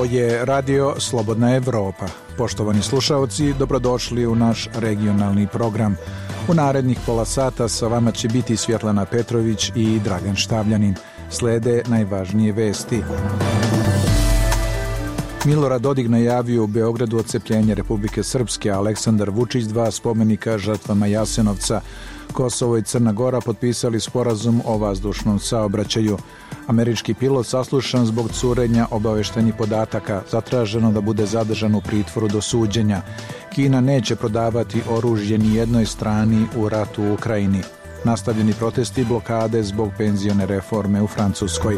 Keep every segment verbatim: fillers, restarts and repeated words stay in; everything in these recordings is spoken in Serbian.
Ovo je Radio Slobodna Evropa. Poštovani slušaoci, dobrodošli u naš regionalni program. U narednih pola sata sa vama će biti Svjetlana Petrović i Dragan Štavljanin. Slede najvažnije vesti. Milorad Dodik najavio u Beogradu odcepljenje Republike Srpske, a Aleksandar Vučić dva spomenika žrtvama Jasenovca. Kosovo i Crna Gora potpisali sporazum o vazdušnom saobraćaju. Američki pilot saslušan zbog curenja obaveštajnih podataka, zatraženo da bude zadržan u pritvoru do suđenja. Kina neće prodavati oružje ni jednoj strani u ratu u Ukrajini. Nastavljeni protesti i blokade zbog penzione reforme u Francuskoj.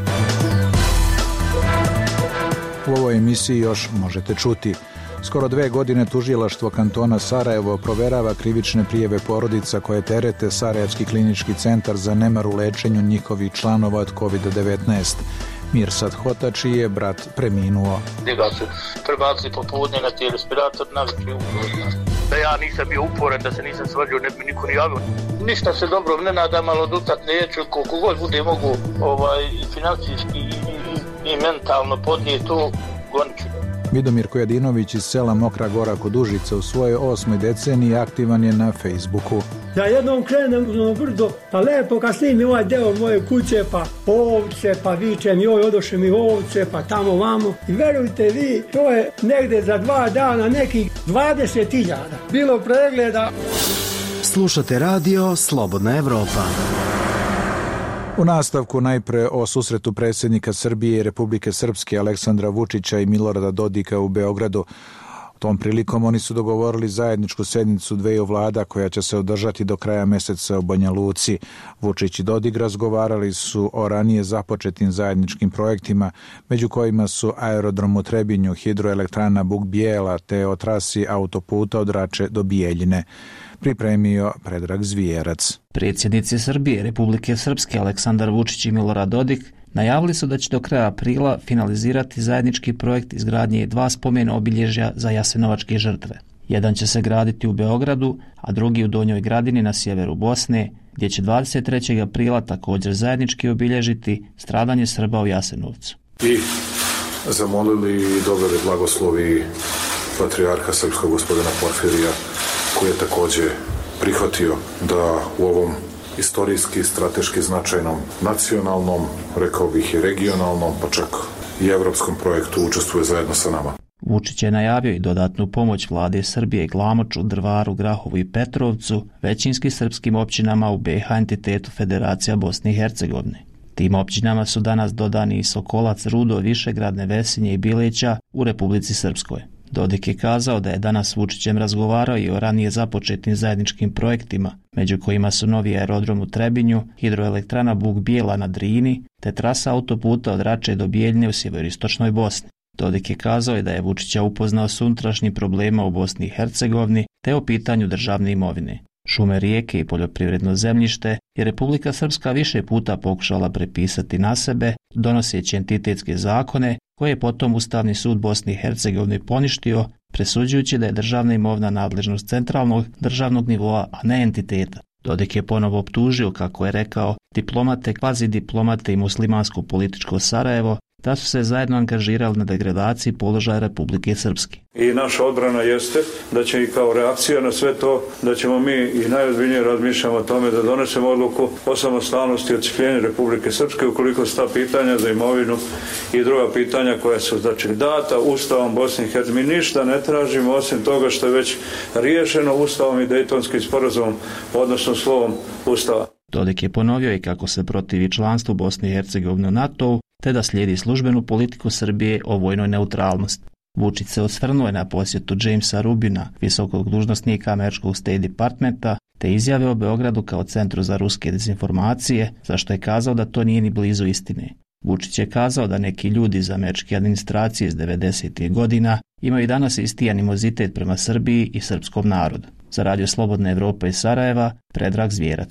U ovoj emisiji još možete čuti. Skoro dve godine tužilaštvo kantona Sarajevo proverava krivične prijeve porodica koje terete Sarajevski klinički centar za nemar u lečenju njihovih članova od kovid devetnaest. Mirsad Hotači je brat preminuo. Njega su prebacili popodne na ti respirator, navikli ugodno. Da ja nisam bio uporan, da se nisam svađao, ne bi niko ni javio. Ništa se dobro ne nadam, ali odutat neću, koliko god bude mogu ovaj, i financijski i, i, i mentalno podnijeti to, gonit ću. Vidomir Kojadinović iz sela Mokra Gora kod Užica u svojoj osmoj deceniji aktivan je na Facebooku. Ja jednom krenem u brdo, pa lepo kad snimim ovaj deo moje kuće, pa ovce, pa vičem, joj, odoše mi ovce, pa tamo, vamo. I verujte vi, to je negde za dva dana nekih dvadeset hiljada. Bilo pregleda. Slušate radio Slobodna Evropa. U nastavku najpre o susretu predsjednika Srbije i Republike Srpske Aleksandra Vučića i Milorada Dodika u Beogradu. Tom prilikom oni su dogovorili zajedničku sednicu dveju vlada koja će se održati do kraja meseca u Banja Luci. Vučić i Dodik razgovarali su o ranije započetim zajedničkim projektima, među kojima su aerodrom u Trebinju, hidroelektrana Buk Bijela te o trasi autoputa od Rače do Bijeljine. Pripremio Predrag Zvijerac. Predsjednici Srbije, Republike Srpske Aleksandar Vučić i Milorad Dodik najavili su da će do kraja aprila finalizirati zajednički projekt izgradnje dva spomen obilježja za jasenovačke žrtve. Jedan će se graditi u Beogradu, a drugi u Donjoj Gradini na sjeveru Bosne, gdje će dvadeset trećeg aprila također zajednički obilježiti stradanje Srba u Jasenovcu. I zamolili i dobili blagoslovi patrijarha srpskog gospodina Porfirija, koji je također prihvatio da u ovom istorijski, strateški značajnom, nacionalnom, rekao bih i regionalnom, pa čak i evropskom projektu učestvuje zajedno sa nama. Vučić je najavio i dodatnu pomoć vlade Srbije Glamoču, Drvaru, Grahovu i Petrovcu, većinski srpskim općinama u be ha entitetu Federacija Bosne i Hercegovine. Tim općinama su danas dodani i Sokolac, Rudo, Višegrad, Nevesinje i Bileća u Republici Srpskoj. Dodik je kazao da je danas s Vučićem razgovarao i o ranije započetim zajedničkim projektima, među kojima su novi aerodrom u Trebinju, hidroelektrana Buk Bijela na Drini, te trasa autoputa od Rače do Bijeljne u sjeveristočnoj Bosni. Dodik je kazao da je Vučića upoznao s unutrašnjim problema u Bosni i Hercegovini te o pitanju državne imovine. Šume, rijeke i poljoprivredno zemljište je Republika Srpska više puta pokušala prepisati na sebe, donoseći entitetske zakone, koje je potom Ustavni sud Bosne i Hercegovine poništio, presuđujući da je državna imovina nadležnost centralnog državnog nivoa, a ne entiteta. Dodik je ponovo optužio, kako je rekao, diplomate, kvazi diplomate i muslimansko političko Sarajevo, da su se zajedno angažirali na degradaciji položaja Republike Srpske. I naša odbrana jeste da će i kao reakcija na sve to, da ćemo mi i najozbiljnije razmišljamo o tome da donesemo odluku o samostalnosti i odcepljenju Republike Srpske ukoliko su ta pitanja za imovinu i druga pitanja koja su znači data Ustavom Bosne i Hercegovine. Mi ništa ne tražimo osim toga što je već riješeno Ustavom i Dejtonskim sporazumom, odnosno slovom Ustava. Dodik je ponovio i kako se protivi članstvu Bosne i Hercegovine u NATO-u, te da slijedi službenu politiku Srbije o vojnoj neutralnosti. Vučić se osvrnuo na posjetu Jamesa Rubina, visokog dužnosnika američkog State Departmenta, te izjave o Beogradu kao centru za ruske dezinformacije, za što je kazao da to nije ni blizu istine. Vučić je kazao da neki ljudi iz američke administracije iz devedesetih godina imaju danas isti animozitet prema Srbiji i srpskom narodu. Za Radio Slobodna Evropa iz Sarajeva, Predrag Zvijerac.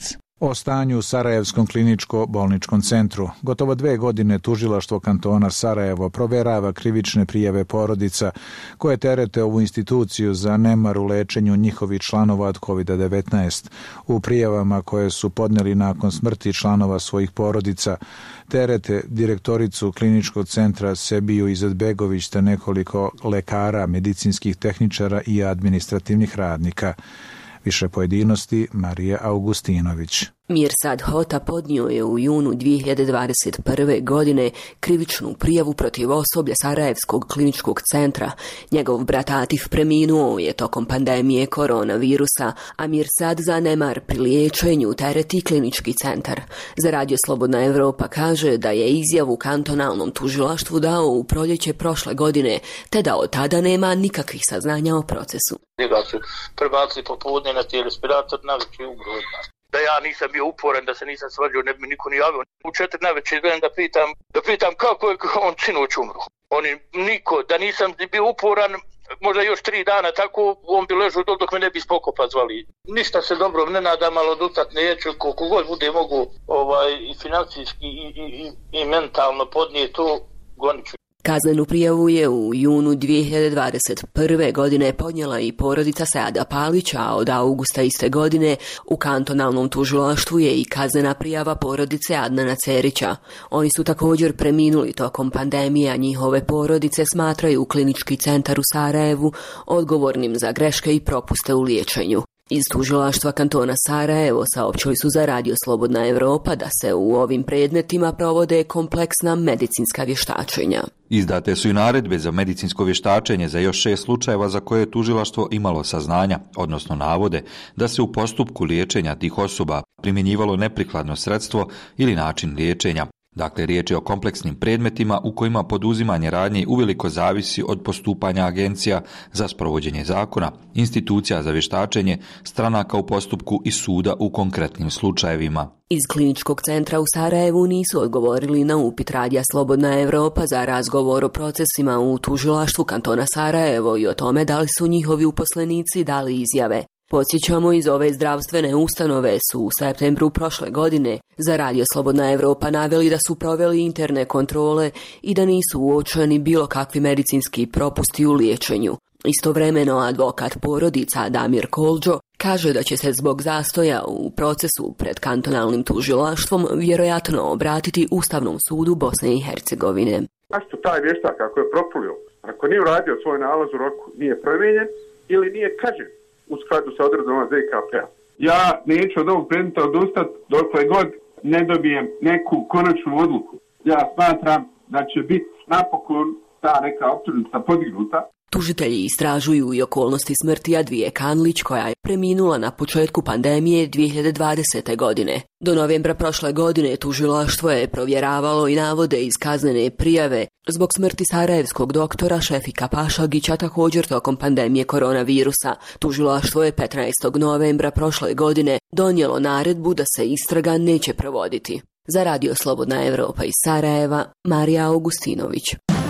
O stanju u Sarajevskom kliničko-bolničkom centru. Gotovo dve godine tužilaštvo kantona Sarajevo proverava krivične prijave porodica koje terete ovu instituciju za nemar u lečenju njihovih članova od kovid devetnaest. U prijavama koje su podneli nakon smrti članova svojih porodica terete direktoricu kliničkog centra Sebiju Izetbegović te nekoliko lekara, medicinskih tehničara i administrativnih radnika. Više pojedinosti Marija Augustinović. Mirsad Hota podnio je u junu dvije hiljade dvadeset prve. godine krivičnu prijavu protiv osoblja Sarajevskog kliničkog centra. Njegov brat Atif preminuo je tokom pandemije koronavirusa, a Mirsad za nemar pri liječenju tereti klinički centar. Za Radio Slobodna Evropa kaže da je izjavu kantonalnom tužilaštvu dao u proljeće prošle godine, te da od tada nema nikakvih saznanja o procesu. Njega su prebacili popodne na ti respirator, navečer u Grozna. Da ja nisam bio uporan, da se nisam svađao, ne bi mi niko ni javio. U četiri navečer gledam da pitam, da pitam kako je on sinoć umro. Oni niko, da nisam bio uporan, možda još tri dana tako, on bi ležao dok me ne bi spokopa zvali. Ništa se dobro ne nadam, ali odutat neću, koliko god bude mogu ovaj, i financijski i, i, i, i mentalno podnijeti to, gonit ću. Kaznenu prijavu je u junu dvije hiljade dvadeset prve. godine podnijela i porodica Seada Palića, a od augusta iste godine u kantonalnom tužilaštvu je i kaznena prijava porodice Adnana Cerića. Oni su također preminuli tokom pandemije, a njihove porodice smatraju klinički centar u Sarajevu odgovornim za greške i propuste u liječenju. Iz tužilaštva kantona Sarajevo saopćili su za Radio Slobodna Evropa da se u ovim predmetima provode kompleksna medicinska vještačenja. Izdate su i naredbe za medicinsko vještačenje za još šest slučajeva za koje je tužilaštvo imalo saznanja, odnosno navode, da se u postupku liječenja tih osoba primjenjivalo neprikladno sredstvo ili način liječenja. Dakle, riječ je o kompleksnim predmetima u kojima poduzimanje radnji uveliko zavisi od postupanja agencija za sprovođenje zakona, institucija za vještačenje, stranaka u postupku i suda u konkretnim slučajevima. Iz kliničkog centra u Sarajevu nisu odgovorili na upit Radija Slobodna Evropa za razgovor o procesima u tužilaštvu kantona Sarajevo i o tome da li su njihovi uposlenici dali izjave. Podsjećamo, iz ove zdravstvene ustanove su u septembru prošle godine za Radio Slobodna Evropa naveli da su proveli interne kontrole i da nisu uočeni bilo kakvi medicinski propusti u liječenju. Istovremeno, advokat porodica Damir Kolđo kaže da će se zbog zastoja u procesu pred kantonalnim tužilaštvom vjerojatno obratiti Ustavnom sudu Bosne i Hercegovine. Zašto taj vještak, ako je propulio, ako nije uradio svoj nalaz u roku, nije promijenjen ili nije kažen u skladu sa odredbama Z K P-a. Ja neću od ovog predmeta odustati dokle god ne dobijem neku konačnu odluku. Ja smatram da će biti napokon ta neka optužnica podignuta. Tužitelji istražuju i okolnosti smrti Advije Kanlić, koja je preminula na početku pandemije dvije hiljade dvadesete. godine. Do novembra prošle godine tužilaštvo je provjeravalo i navode iz kaznene prijave zbog smrti sarajevskog doktora Šefika Pašagića, također tokom pandemije koronavirusa. Tužilaštvo je petnaestog novembra prošle godine donijelo naredbu da se istraga neće provoditi. Za Radio Slobodna Evropa iz Sarajeva, Marija Augustinović.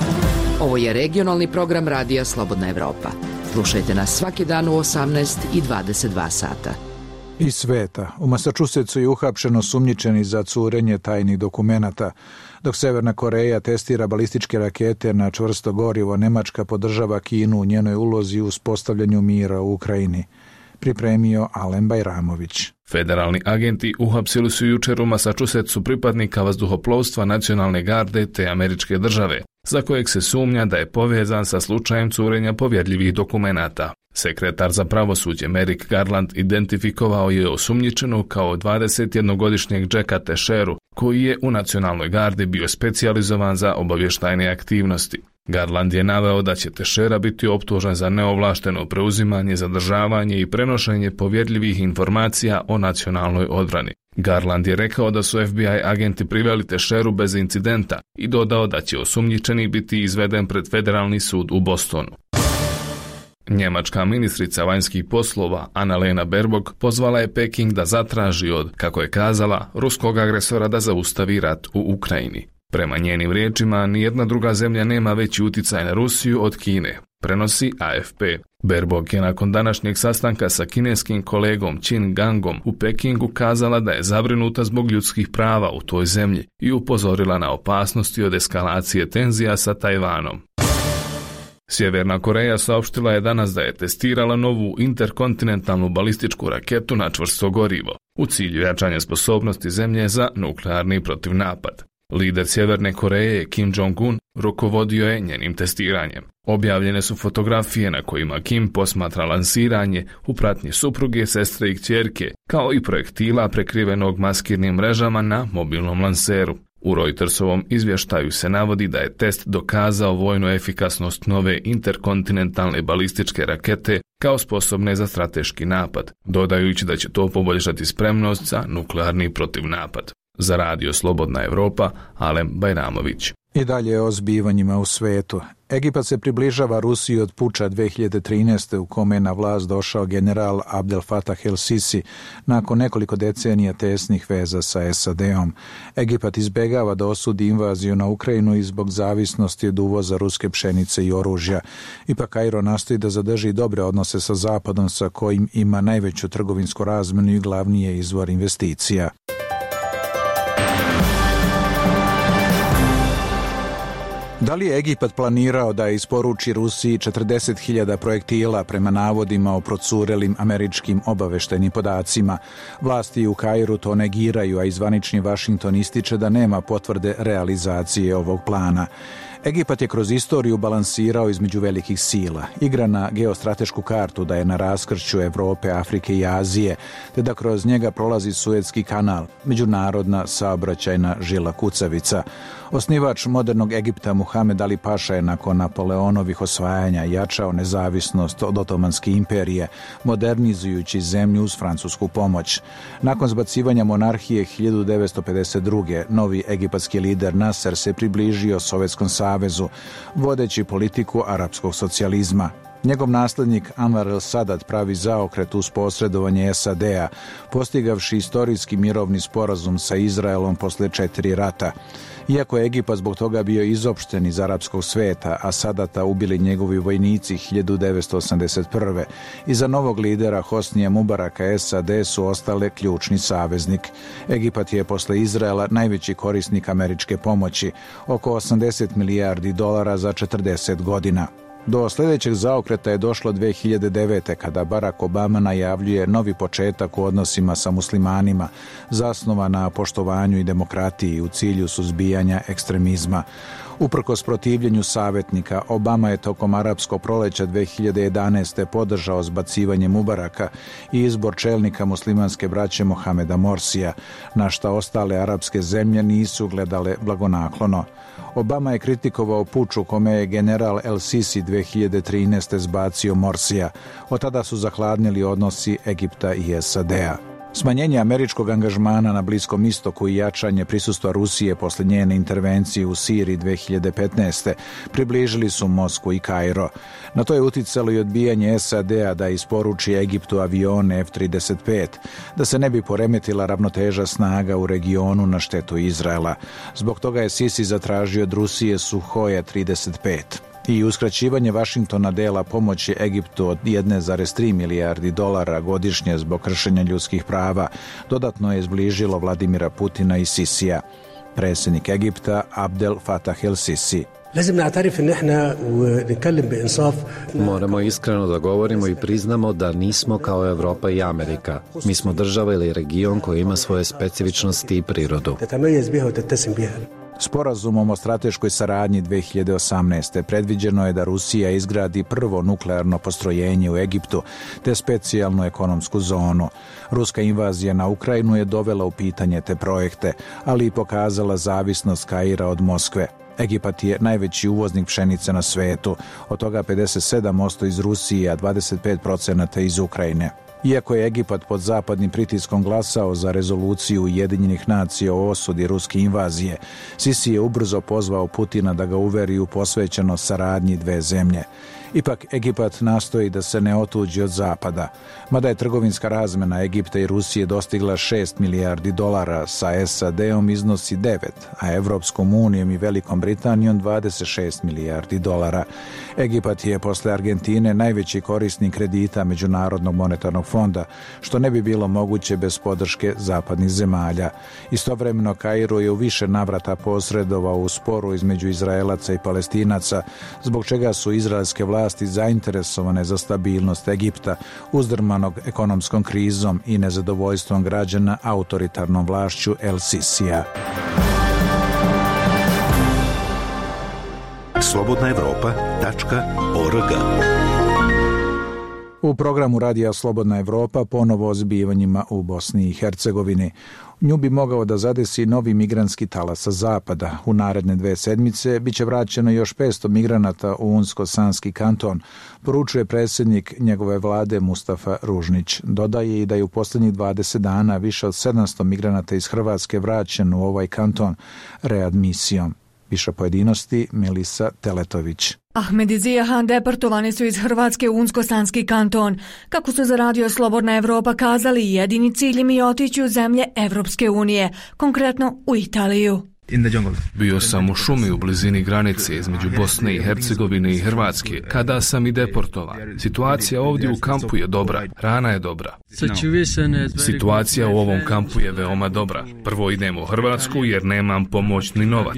Ovo je regionalni program Radija Slobodna Evropa. Slušajte nas svaki dan u osamnaest i dvadeset dva sata. Iz sveta. U Massachusettsu je uhapšeno sumnjičeni za curenje tajnih dokumenata. Dok Severna Koreja testira balističke rakete na čvrsto gorivo, Nemačka podržava Kinu u njenoj ulozi u uspostavljanju mira u Ukrajini. Pripremio Alen Bajramović. Federalni agenti uhapsili su jučer u Massachusettsu pripadnika vazduhoplovstva nacionalne garde te američke države, za kojeg se sumnja da je povezan sa slučajem curenja povjerljivih dokumenata. Sekretar za pravosuđe Merrick Garland identifikovao je osumnjičenog kao dvadesetjednogodišnjeg Jacka Teixeiru, koji je u nacionalnoj gardi bio specijalizovan za obavještajne aktivnosti. Garland je naveo da će Teixeira biti optužen za neovlašteno preuzimanje, zadržavanje i prenošenje povjerljivih informacija o nacionalnoj odbrani. Garland je rekao da su F B I agenti priveli Teixeiru bez incidenta i dodao da će osumnjičeni biti izveden pred federalni sud u Bostonu. Njemačka ministrica vanjskih poslova Annalena Baerbock pozvala je Peking da zatraži od, kako je kazala, ruskog agresora da zaustavi rat u Ukrajini. Prema njenim riječima, nijedna druga zemlja nema veći utjecaj na Rusiju od Kine, prenosi A F P. Baerbock je nakon današnjeg sastanka sa kineskim kolegom Qin Gangom u Pekingu kazala da je zabrinuta zbog ljudskih prava u toj zemlji i upozorila na opasnosti od eskalacije tenzija sa Tajvanom. Sjeverna Koreja saopštila je danas da je testirala novu interkontinentalnu balističku raketu na čvrsto gorivo u cilju jačanja sposobnosti zemlje za nuklearni protivnapad. Lider Sjeverne Koreje Kim Jong-un rukovodio je njenim testiranjem. Objavljene su fotografije na kojima Kim posmatra lansiranje u pratnji supruge, sestre i kćerke, kao i projektila prekrivenog maskirnim mrežama na mobilnom lanseru. U Reutersovom izvještaju se navodi da je test dokazao vojnu efikasnost nove interkontinentalne balističke rakete kao sposobne za strateški napad, dodajući da će to poboljšati spremnost za nuklearni protivnapad. Za Radio Slobodna Evropa, Alem Bajramović. I dalje o zbivanjima u svetu. Egipat se približava Rusiji od puča dve hiljade trinaeste. u kome je na vlast došao general Abdel Fattah el-Sisi nakon nekoliko decenija tesnih veza sa es a de-om. Egipat izbegava da osudi invaziju na Ukrajinu i zbog zavisnosti od uvoza ruske pšenice i oružja. Ipak Kairo nastoji da zadrži dobre odnose sa Zapadom, sa kojim ima najveću trgovinsku razmenu i glavni je izvor investicija. Da li je Egipat planirao da isporuči Rusiji četrdeset hiljada projektila prema navodima o procurelim američkim obaveštajnim podacima? Vlasti u Kairu to negiraju, a izvanični Vašington ističe da nema potvrde realizacije ovog plana. Egipat je kroz istoriju balansirao između velikih sila, igra na geostratešku kartu da je na raskršću Evrope, Afrike i Azije, te da kroz njega prolazi Suetski kanal, međunarodna saobraćajna žila kucavica. Osnivač modernog Egipta Muhamed Ali Paša je nakon Napoleonovih osvajanja jačao nezavisnost od Otomanske imperije, modernizujući zemlju uz francusku pomoć. Nakon zbacivanja monarhije hiljadu devetsto pedeset druge. novi egipatski lider Nasser se približio Sovjetskom savezu, vodeći politiku arapskog socijalizma. Njegov naslednik Anwar el-Sadat pravi zaokret uz posredovanje es a de-a, postigavši istorijski mirovni sporazum sa Izraelom posle četiri rata. Iako je Egipat zbog toga bio izopšten iz arapskog sveta, a Sadata ubili njegovi vojnici hiljadu devetsto osamdeset prve. Iza novog lidera Hosnija Mubaraka es a de su ostale ključni saveznik. Egipat je posle Izraela najveći korisnik američke pomoći, oko osamdeset milijardi dolara za četrdeset godina. Do sljedećeg zaokreta je došlo dve hiljade devete. kada Barack Obama najavljuje novi početak u odnosima sa muslimanima, zasnovan na poštovanju i demokratiji u cilju suzbijanja ekstremizma. Uprkos protivljenju savjetnika, Obama je tokom arapskog proleća dve hiljade jedanaeste. podržao zbacivanje Mubaraka i izbor čelnika muslimanske braće Mohameda Morsija, na šta ostale arapske zemlje nisu gledale blagonaklono. Obama je kritikovao puč u kome je general el-Sisi dve hiljade trinaeste. zbacio Morsija. Od tada su zahladnili odnosi Egipta i es a de-a. Smanjenje američkog angažmana na Bliskom istoku i jačanje prisustva Rusije posle njene intervencije u Siriji dve hiljade petnaeste. približili su Moskvu i Kairo. Na to je uticalo i odbijanje es a de-a da isporuči Egiptu avione ef trideset pet, da se ne bi poremetila ravnoteža snaga u regionu na štetu Izraela. Zbog toga je Sisi zatražio od Rusije Suhoja trideset pet. I uskraćivanje Vašingtona dela pomoći Egiptu od jedan zarez tri milijardi dolara godišnje zbog kršenja ljudskih prava dodatno je zbližilo Vladimira Putina i Sisija. Predsjednik Egipta Abdel Fattah el-Sisi. Moramo iskreno da govorimo i priznamo da nismo kao Evropa i Amerika. Mi smo država ili region koji ima svoje specifičnosti i prirodu. Sporazumom o strateškoj saradnji dve hiljade osamnaeste. predviđeno je da Rusija izgradi prvo nuklearno postrojenje u Egiptu te specijalnu ekonomsku zonu. Ruska invazija na Ukrajinu je dovela u pitanje te projekte, ali i pokazala zavisnost Kaira od Moskve. Egipat je najveći uvoznik pšenice na svetu, od toga pedeset sedam posto iz Rusije, a dvadeset pet posto iz Ukrajine. Iako je Egipat pod zapadnim pritiskom glasao za rezoluciju Ujedinjenih nacija o osudi ruske invazije, Sisi je ubrzo pozvao Putina da ga uveri u posvećenost saradnji dve zemlje. Ipak Egipat nastoji da se ne otuđi od zapada. Mada je trgovinska razmena Egipta i Rusije dostigla šest milijardi dolara, sa S A D-om iznosi devet, a Evropskom unijom i Velikom Britanijom dvadeset šest milijardi dolara. Egipat je posle Argentine najveći korisnik kredita Međunarodnog monetarnog fonda, što ne bi bilo moguće bez podrške zapadnih zemalja. Istovremeno Kairo je u više navrata posredovao u sporu između Izraelaca i Palestinaca, zbog čega su izraelske vlasti zainteresovane za stabilnost Egipta, uzdrmanog ekonomskom krizom i nezadovoljstvom građana autoritarnom vlašću El Sisija. slobodna evropa tačka org. U programu Radija Slobodna Evropa ponovo o zbivanjima u Bosni i Hercegovini. Nju bi mogao da zadesi novi migrantski talas sa zapada. U naredne dve sedmice biće vraćeno još petsto migranata u Unsko-Sanski kanton, poručuje predsjednik njegove vlade Mustafa Ružnić. Dodaje i da je u posljednjih dvadeset dana više od sedamsto migranata iz Hrvatske vraćeno u ovaj kanton readmisijom. Više pojedinosti Melisa Teletović. Ahmed i Zijahan deportovani su iz Hrvatske u Unsko-Sanski kanton. Kako su za Radio Slobodna Evropa kazali, jedini cilj im je otići u zemlje Evropske unije, konkretno u Italiju. Bio sam u šumi u blizini granice između Bosne i Hercegovine i Hrvatske, kada sam i deportovan. Situacija ovdje u kampu je dobra, hrana je dobra. Situacija u ovom kampu je veoma dobra. Prvo idemo u Hrvatsku jer nemam pomoćni novac.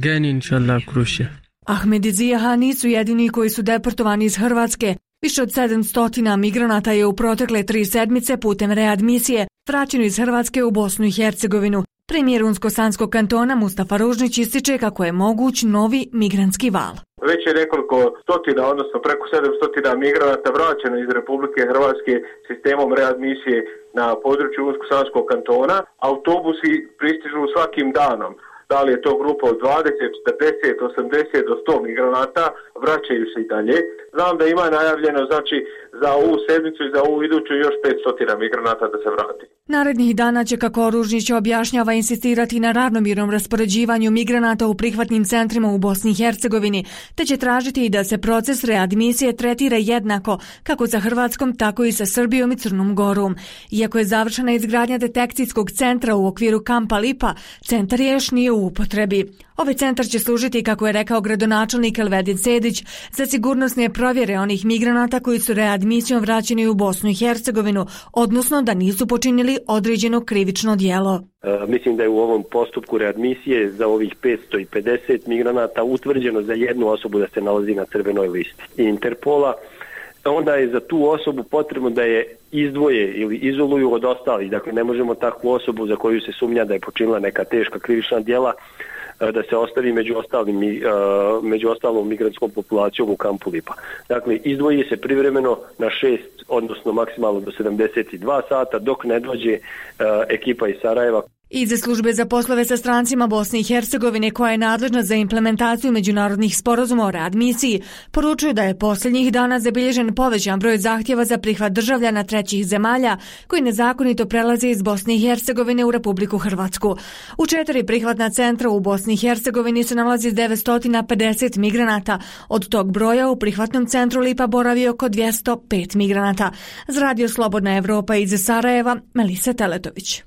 Ahmed i Zijahan nisu jedini koji su deportovani iz Hrvatske. Više od sedamsto migranata je u protekle tri sedmice putem readmisije vraćeno iz Hrvatske u Bosnu i Hercegovinu. Premijer Unsko-Sanskog kantona Mustafa Ružnić ističe kako je moguć novi migrantski val. Već je nekoliko stotina, odnosno preko sedamsto migranata vraćeno iz Republike Hrvatske sistemom readmisije na području Unsko-Sanskog kantona. Autobusi pristižu svakim danom. Da li je to grupa od dvadeset, četrdeset, osamdeset do sto migranata, vraćaju se i dalje. Znam da ima najavljeno, znači, za ovu sedmicu i za ovu iduću još petsto migranata da se vrati. Narednih dana će, kako Ružnić objašnjava, insistirati na ravnomjernom raspoređivanju migranata u prihvatnim centrima u Bosni i Hercegovini, te će tražiti i da se proces readmisije tretira jednako, kako sa Hrvatskom, tako i sa Srbijom i Crnom Gorom. Iako je završena izgradnja detekcijskog centra u okviru kampa Lipa, centar još nije u upotrebi. Ovaj centar će služiti, kako je rekao gradonačelnik Elvedin Sedić, za sigurnosne provjere onih migranata koji su readmisijom vraćeni u Bosnu i Hercegovinu, odnosno da nisu počinili određeno krivično djelo. E, mislim da je u ovom postupku readmisije za ovih petsto pedeset migranata utvrđeno za jednu osobu da se nalazi na crvenoj listi Interpola. Onda je za tu osobu potrebno da je izdvoje ili izoluju od ostalih. Dakle, ne možemo takvu osobu za koju se sumnja da je počinila neka teška krivična djela da se ostavi među ostalim među ostalom migrantskom populacijom u kampu Lipa. Dakle, izdvoji se privremeno na šest, odnosno maksimalno do sedamdeset dva sata, dok ne dođe ekipa iz Sarajeva. Iz službe za poslove sa strancima Bosne i Hercegovine, koja je nadležna za implementaciju međunarodnih sporazuma o readmisiji, poručuju da je posljednjih dana zabilježen povećan broj zahtjeva za prihvat državljana trećih zemalja koji nezakonito prelaze iz Bosne i Hercegovine u Republiku Hrvatsku. U četiri prihvatna centra u Bosni i Hercegovini se nalazi devetsto pedeset migranata. Od tog broja u prihvatnom centru Lipa boravi oko dvjesto pet migranata. Za Radio Slobodna Evropa iz Sarajeva, Melisa Teletović.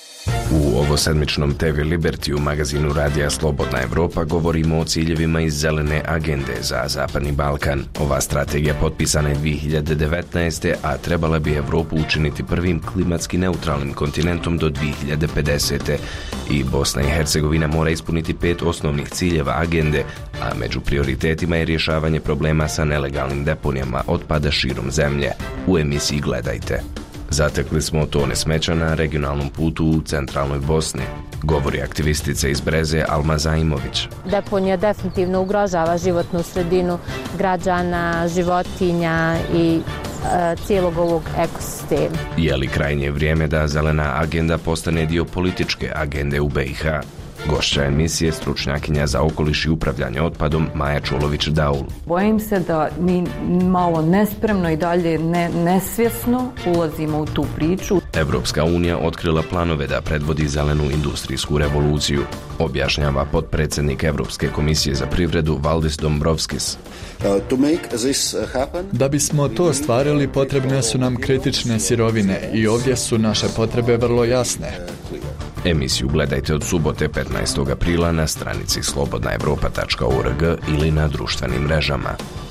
U ovosedmičnom te ve Liberty u magazinu Radija Slobodna Evropa govorimo o ciljevima iz zelene agende za Zapadni Balkan. Ova strategija potpisana je dvije hiljade devetnaeste. a trebala bi Evropu učiniti prvim klimatski neutralnim kontinentom do dvije hiljade pedesete. I Bosna i Hercegovina mora ispuniti pet osnovnih ciljeva agende, a među prioritetima je rješavanje problema sa nelegalnim deponijama otpada širom zemlje. U emisiji gledajte. Zatekli smo tone smeća na regionalnom putu u centralnoj Bosni, govori aktivistica iz Breze Alma Zaimović. Deponija definitivno ugrožava životnu sredinu građana, životinja i e, cijelog ovog ekosistema. Je li krajnje vrijeme da zelena agenda postane dio političke agende u be i ha? Gošća emisije stručnjakinja za okoliš i upravljanje otpadom Maja Čulović-Daul. Bojim se da mi malo nespremno i dalje ne, nesvjesno ulazimo u tu priču. Evropska unija otkrila planove da predvodi zelenu industrijsku revoluciju, objašnjava potpredsjednik Evropske komisije za privredu Valdis Dombrovskis. Da bismo to ostvarili, potrebne su nam kritične sirovine i ovdje su naše potrebe vrlo jasne. Emisiju gledajte od subote petnaestog aprila na stranici slobodna evropa tačka org ili na društvenim mrežama.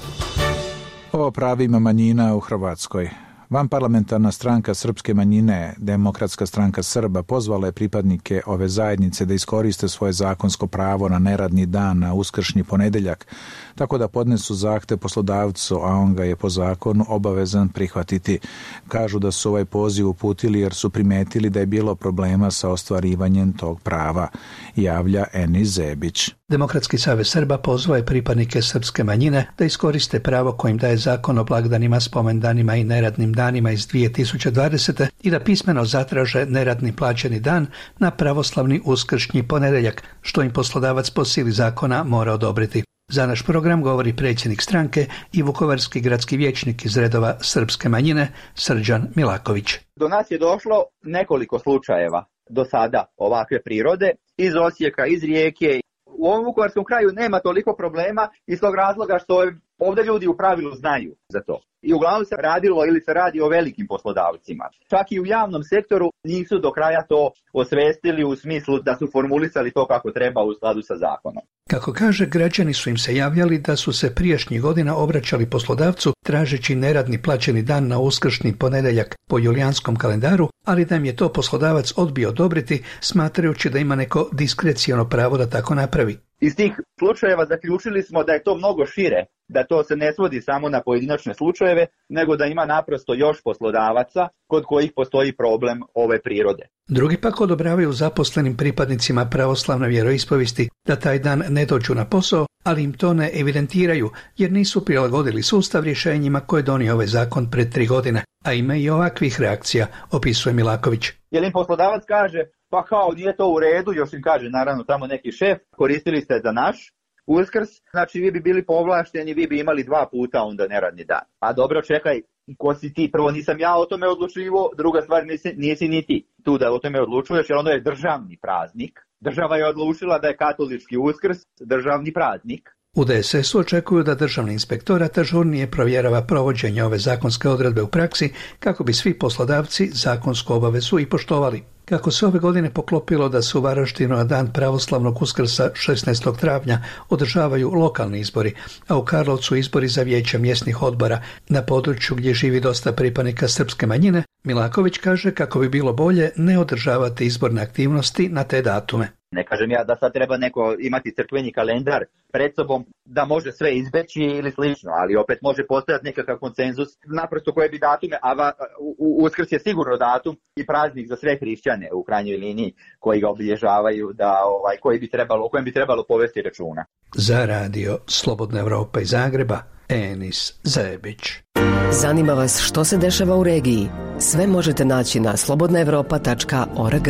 O pravima manjina u Hrvatskoj. Vanparlamentarna stranka srpske manjine, Demokratska stranka Srba, pozvala je pripadnike ove zajednice da iskoriste svoje zakonsko pravo na neradni dan na uskršnji ponedeljak, tako da podnesu zahtev poslodavcu, a on ga je po zakonu obavezan prihvatiti. Kažu da su ovaj poziv uputili jer su primetili da je bilo problema sa ostvarivanjem tog prava, javlja Enis Zebić. Demokratski savez Srba pozvao je pripadnike srpske manjine da iskoriste pravo kojim daje zakon o blagdanima, spomendanima i neradnim danima iz dvije tisuće dvadesete i da pismeno zatraže neradni plaćeni dan na pravoslavni uskršnji ponedeljak, što im poslodavac po sili zakona mora odobriti. Za naš program govori predsjednik stranke i vukovarski gradski vijećnik iz redova srpske manjine Srđan Milaković. Do nas je došlo nekoliko slučajeva do sada ovakve prirode iz Osijeka, iz Rijeke. U ovom vukovarskom kraju nema toliko problema iz tog razloga što ovdje ljudi u pravilu znaju za to. I uglavnom se radilo ili se radi o velikim poslodavcima. Čak i u javnom sektoru nisu do kraja to osvestili u smislu da su formulisali to kako treba u skladu sa zakonom. Kako kaže, građani su im se javljali da su se prijašnjih godina obraćali poslodavcu tražeći neradni plaćeni dan na uskršnji ponedeljak po julijanskom kalendaru, ali da im je to poslodavac odbio odobriti, smatrajući da ima neko diskreciono pravo da tako napravi. Iz tih slučajeva zaključili smo da je to mnogo šire, da to se ne svodi samo na pojedinačne slučajeve, nego da ima naprosto još poslodavaca kod kojih postoji problem ove prirode. Drugi pak odobravaju zaposlenim pripadnicima pravoslavne vjeroispovesti da taj dan ne dođu na posao, ali im to ne evidentiraju jer nisu prilagodili sustav rješenjima koje je donio ovaj zakon pred tri godine, a ima i ovakvih reakcija, opisuje Milaković. Jer im poslodavac kaže, pa kao nije to u redu, još im kaže naravno tamo neki šef, koristili ste za naš Uskrs, znači vi bi bili povlašteni, vi bi imali dva puta onda neradni dan. A dobro, čekaj, ko si ti? Prvo, nisam ja o tome odlučivo, druga stvar, nisi, nisi ni ti tu da o tome odlučuješ, jer ono je državni praznik. Država je odlučila da je katolički Uskrs državni praznik. U D S S-u očekuju da državni inspektorat ažurnije provjerava provođenje ove zakonske odredbe u praksi kako bi svi poslodavci zakonsku obavezu i poštovali. Kako se ove godine poklopilo da se u Varaždinu na dan pravoslavnog Uskrsa šesnaestog travnja održavaju lokalni izbori, a u Karlovcu izbori za vijeća mjesnih odbora na području gdje živi dosta pripadnika srpske manjine, Milaković kaže kako bi bilo bolje ne održavati izborne aktivnosti na te datume. Ne kažem ja da sad treba neko imati crkveni kalendar pred sobom da može sve izbeći ili slično, ali opet može postojati nekakav konsenzus naprosto koje bi datume, a va, u, Uskrs je sigurno datum i praznik za sve hrišćane u krajnjoj liniji koji ga obilježavaju, da ovaj koji bi trebalo, o kojem bi trebalo povesti računa. Za radio Slobodna Evropa iz Zagreba, Enis Zebić. Zanima vas što se dešava u regiji? Sve možete naći na slobodna evropa tačka org.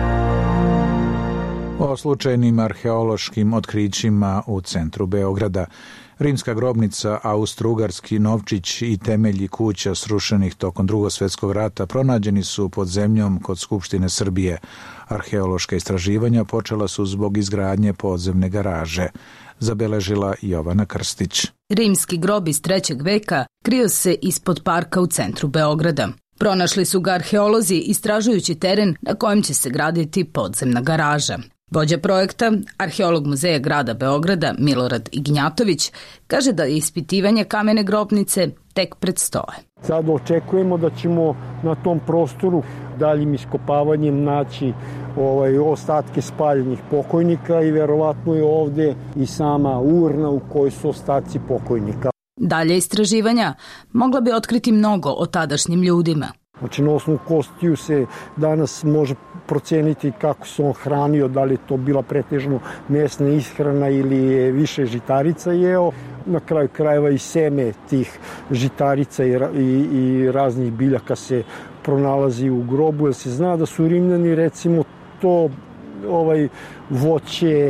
O slučajnim arheološkim otkrićima u centru Beograda. Rimska grobnica, austrougarski novčić i temelji kuća srušenih tokom Drugog svjetskog rata pronađeni su pod zemljom kod Skupštine Srbije. Arheološka istraživanja počela su zbog izgradnje podzemne garaže, zabeležila Jovana Krstić. Rimski grob iz trećeg veka krio se ispod parka u centru Beograda. Pronašli su ga arheolozi istražujući teren na kojem će se graditi podzemna garaža. Vođa projekta, arheolog muzeja grada Beograda Milorad Ignjatović, kaže da ispitivanje kamene grobnice tek predstoje. Sad očekujemo da ćemo na tom prostoru daljim iskopavanjem naći ovaj, ostatke spaljenih pokojnika i verovatno je ovdje i sama urna u kojoj su ostaci pokojnika. Dalje istraživanja mogla bi otkriti mnogo o tadašnjim ljudima. Znači na osnovu kostiju se danas može proceniti kako se on hranio, da li je to bila pretežno mesna ishrana ili je više žitarica jeo. Na kraju krajeva i seme tih žitarica i, i, i raznih biljaka se pronalazi u grobu, jer se zna da su Rimljani recimo to ovaj voće,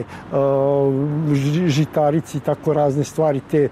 žitarici, tako razne stvari, te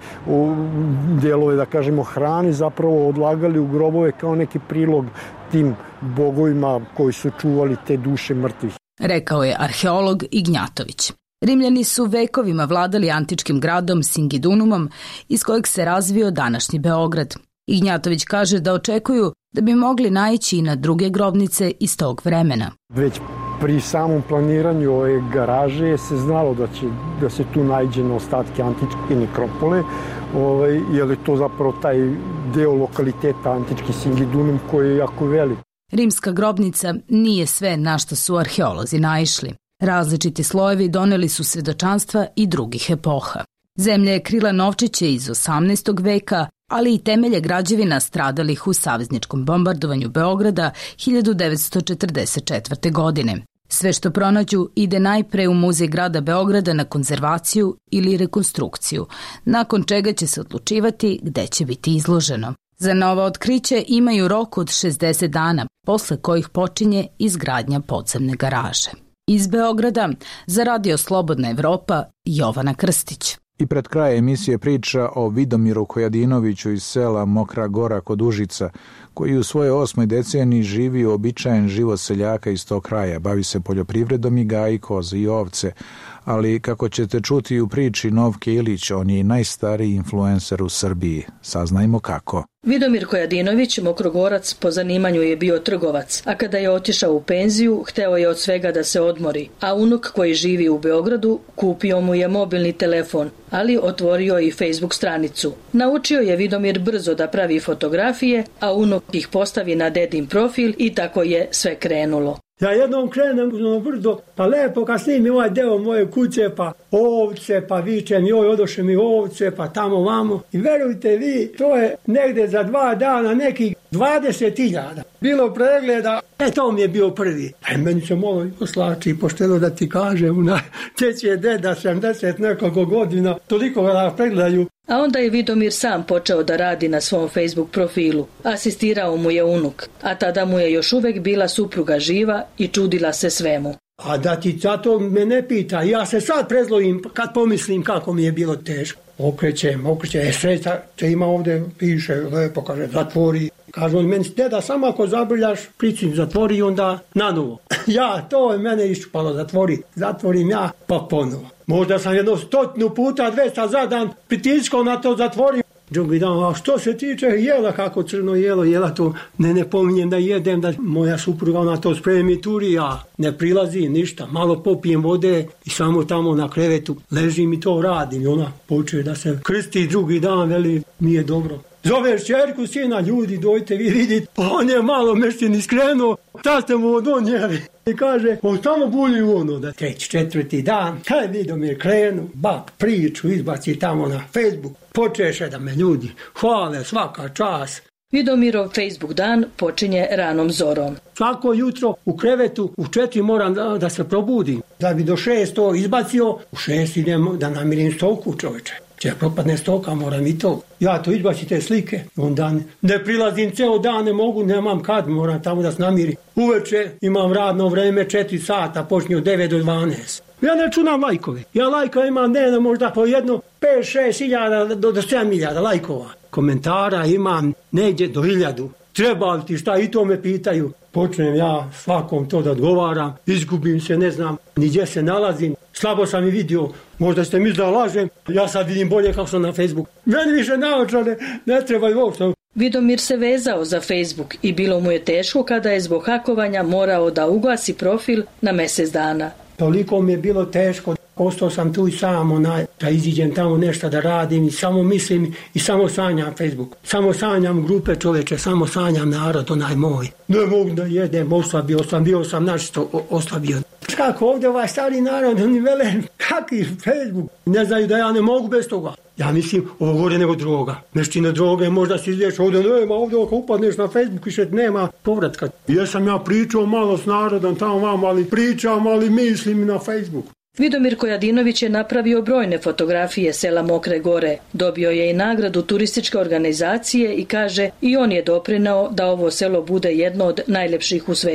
delove, da kažemo, hrane zapravo odlagali u grobove kao neki prilog tim bogovima koji su čuvali te duše mrtvih. Rekao je arheolog Ignjatović. Rimljani su vekovima vladali antičkim gradom Singidunumom iz kojeg se razvio današnji Beograd. Ignjatović kaže da očekuju da bi mogli naići i na druge grobnice iz tog vremena. Već pri samom planiranju ove garaže se znalo da će da se tu nađe na ostatke antičke nekropole, ovaj, jer je to zapravo taj deo lokaliteta antički Singidunum koji je jako velik. Rimska grobnica nije sve na što su arheolozi naišli. Različiti slojevi doneli su svedočanstva i drugih epoha. Zemlja je krila novčiće iz osamnaestog veka, ali i temelje građevina stradalih u savezničkom bombardovanju Beograda hiljadu devetsto četrdeset četvrte. godine. Sve što pronađu ide najpre u Muzej grada Beograda na konzervaciju ili rekonstrukciju, nakon čega će se odlučivati gde će biti izloženo. Za nova otkriće imaju rok od šezdeset dana, posle kojih počinje izgradnja podzemne garaže. Iz Beograda za Radio Slobodna Evropa, Jovana Krstić. I pred kraj emisije priča o Vidomiru Kojadinoviću iz sela Mokra Gora kod Užica, koji u svojoj osmoj deceniji živi uobičajen život seljaka iz tog kraja, bavi se poljoprivredom i gaji koze i ovce, ali kako ćete čuti u priči Novke Ilić, on je i najstariji influencer u Srbiji. Saznajmo kako. Vidomir Kojadinović, Mokrogorac, po zanimanju je bio trgovac, a kada je otišao u penziju, hteo je od svega da se odmori, a unuk koji živi u Beogradu kupio mu je mobilni telefon, ali otvorio i Facebook stranicu. Naučio je Vidomir brzo da pravi fotografije, a unuk ih postavi na dedin profil i tako je sve krenulo. Ja jednom krenem na brdo, pa lepo kad snimi ovaj deo moje kuće, pa ovce, pa vičem, joj, odoše mi ovce, pa tamo vamo. I verujte vi, to je negde za dva dana nekih dvadeset hiljada. Bilo pregleda, e to mi je bio prvi. Aj, meni se malo oslači, pošteno da ti kažem, teći je deda sedamdeset nekoliko godina, toliko da pregledaju. A onda je Vidomir sam počeo da radi na svom Facebook profilu. Asistirao mu je unuk, a tada mu je još uvek bila supruga živa i čudila se svemu. A da ti zato me ne pita, ja se sad prezlovim kad pomislim kako mi je bilo teško. Okrećem, okrećem, e sreća, če ima ovde, piše, lepo, kaže, zatvori. Kaže on meni, deda, samo ako zabrljaš, pricim, zatvori i onda nanovo. Ja, to je mene iščupalo, zatvori, zatvorim ja, pa ponovo. Možda sam jedno stotinu puta, dvesta za dan pritiskao na to, zatvorim. Drugi dan, a što se tiče jela, kako crno jelo, jela to, ne, ne pominjem da jedem, da moja supruga ona to spremi, turi, ja ne prilazim ništa, malo popijem vode i samo tamo na krevetu ležim i to radim. I ona počuje da se krsti drugi dan, veli, nije dobro. Zoveš čerku, sina, ljudi, dojte vi vidite, pa on je malo mešćin iskrenuo, šta ste mu odonijeli? I kaže, on samo bulji u ono, da treći, četvrti dan, kaj Vidomir krenu, bak, priču, izbaci tamo na Facebook, počeše da me ljudi hvale svaka čas. Vidomirov Facebook dan počinje ranom zorom. Svako jutro u krevetu u četiri moram da, da se probudim. Da bi do šest to izbacio, u šest idem da namirim stoku, čoveče. Če propadne stoka, moram i to. Ja to izbacim te slike, onda ne prilazim ceo dan, ne mogu, nemam kad, moram tamo da se namiri. Uveče imam radno vreme četiri sata, počinje od devet do dvanaest. Ja ne čunam lajkove. Ja lajka imam dnevno možda po jedno pet šest hiljada do sedam hiljada lajkova. Komentara imam negdje do hiljadu. Treba li ti šta, i to me pitaju. Počnem ja svakom to da odgovaram, izgubim se, ne znam ni gdje se nalazim. Slabo sam i vidio, možda ste mi da lažem, ja sad vidim bolje kako sam na Facebooku. Meni više naočare ne trebaju uopšte. Vidomir se vezao za Facebook i bilo mu je teško kada je zbog hakovanja morao da ugasi profil na mjesec dana. Toliko mi je bilo teško, ostao sam tu i sam, onaj, da iziđem tamo nešto da radim i samo mislim i samo sanjam Facebook. Samo sanjam grupe čoveče, samo sanjam narod, onaj moj. Ne mogu da jedem, oslabio sam, bio sam našto oslabio. Kako ovdje ovaj stari narod, oni vele, kakvi Facebook, ne znaju da ja ne mogu bez toga. Ja mislim, ovo gore nego droga. Mešćina droge, možda si ideš ovdje, nema ovdje, ako upadneš na Facebook, više nema povratka. Jesam ja pričao malo s narodom tamo vam, ali pričam, ali mislim na Facebook. Vidomir Kojadinović je napravio brojne fotografije sela Mokre Gore. Dobio je i nagradu turističke organizacije i kaže i on je doprineo da ovo selo bude jedno od najlepših u svetu.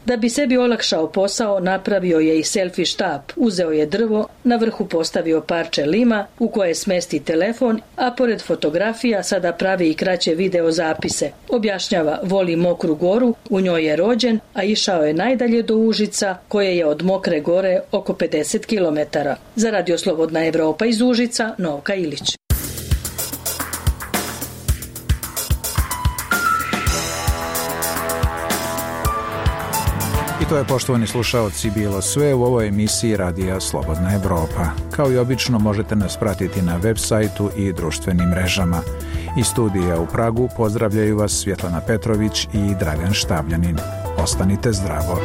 Da bi sebi olakšao posao, napravio je i selfie štap. Uzeo je drvo, na vrhu postavio parče lima u koje smesti telefon, a pored fotografija sada pravi i kraće video zapise. Objašnjava, voli Mokru Goru, u njoj je rođen, a išao je najdalje do Užica, koje je od Mokre Gore oko pedeset kilometara. Za Radio Slobodna Evropa iz Užica, Novka Ilić. I to je, poštovani slušaoci, bilo sve u ovoj emisiji Radija Slobodna Evropa. Kao i obično možete nas pratiti na web sajtu i društvenim mrežama. Iz studija u Pragu pozdravljaju vas Svjetlana Petrović i Dragan Štabljanin. Ostanite zdravo.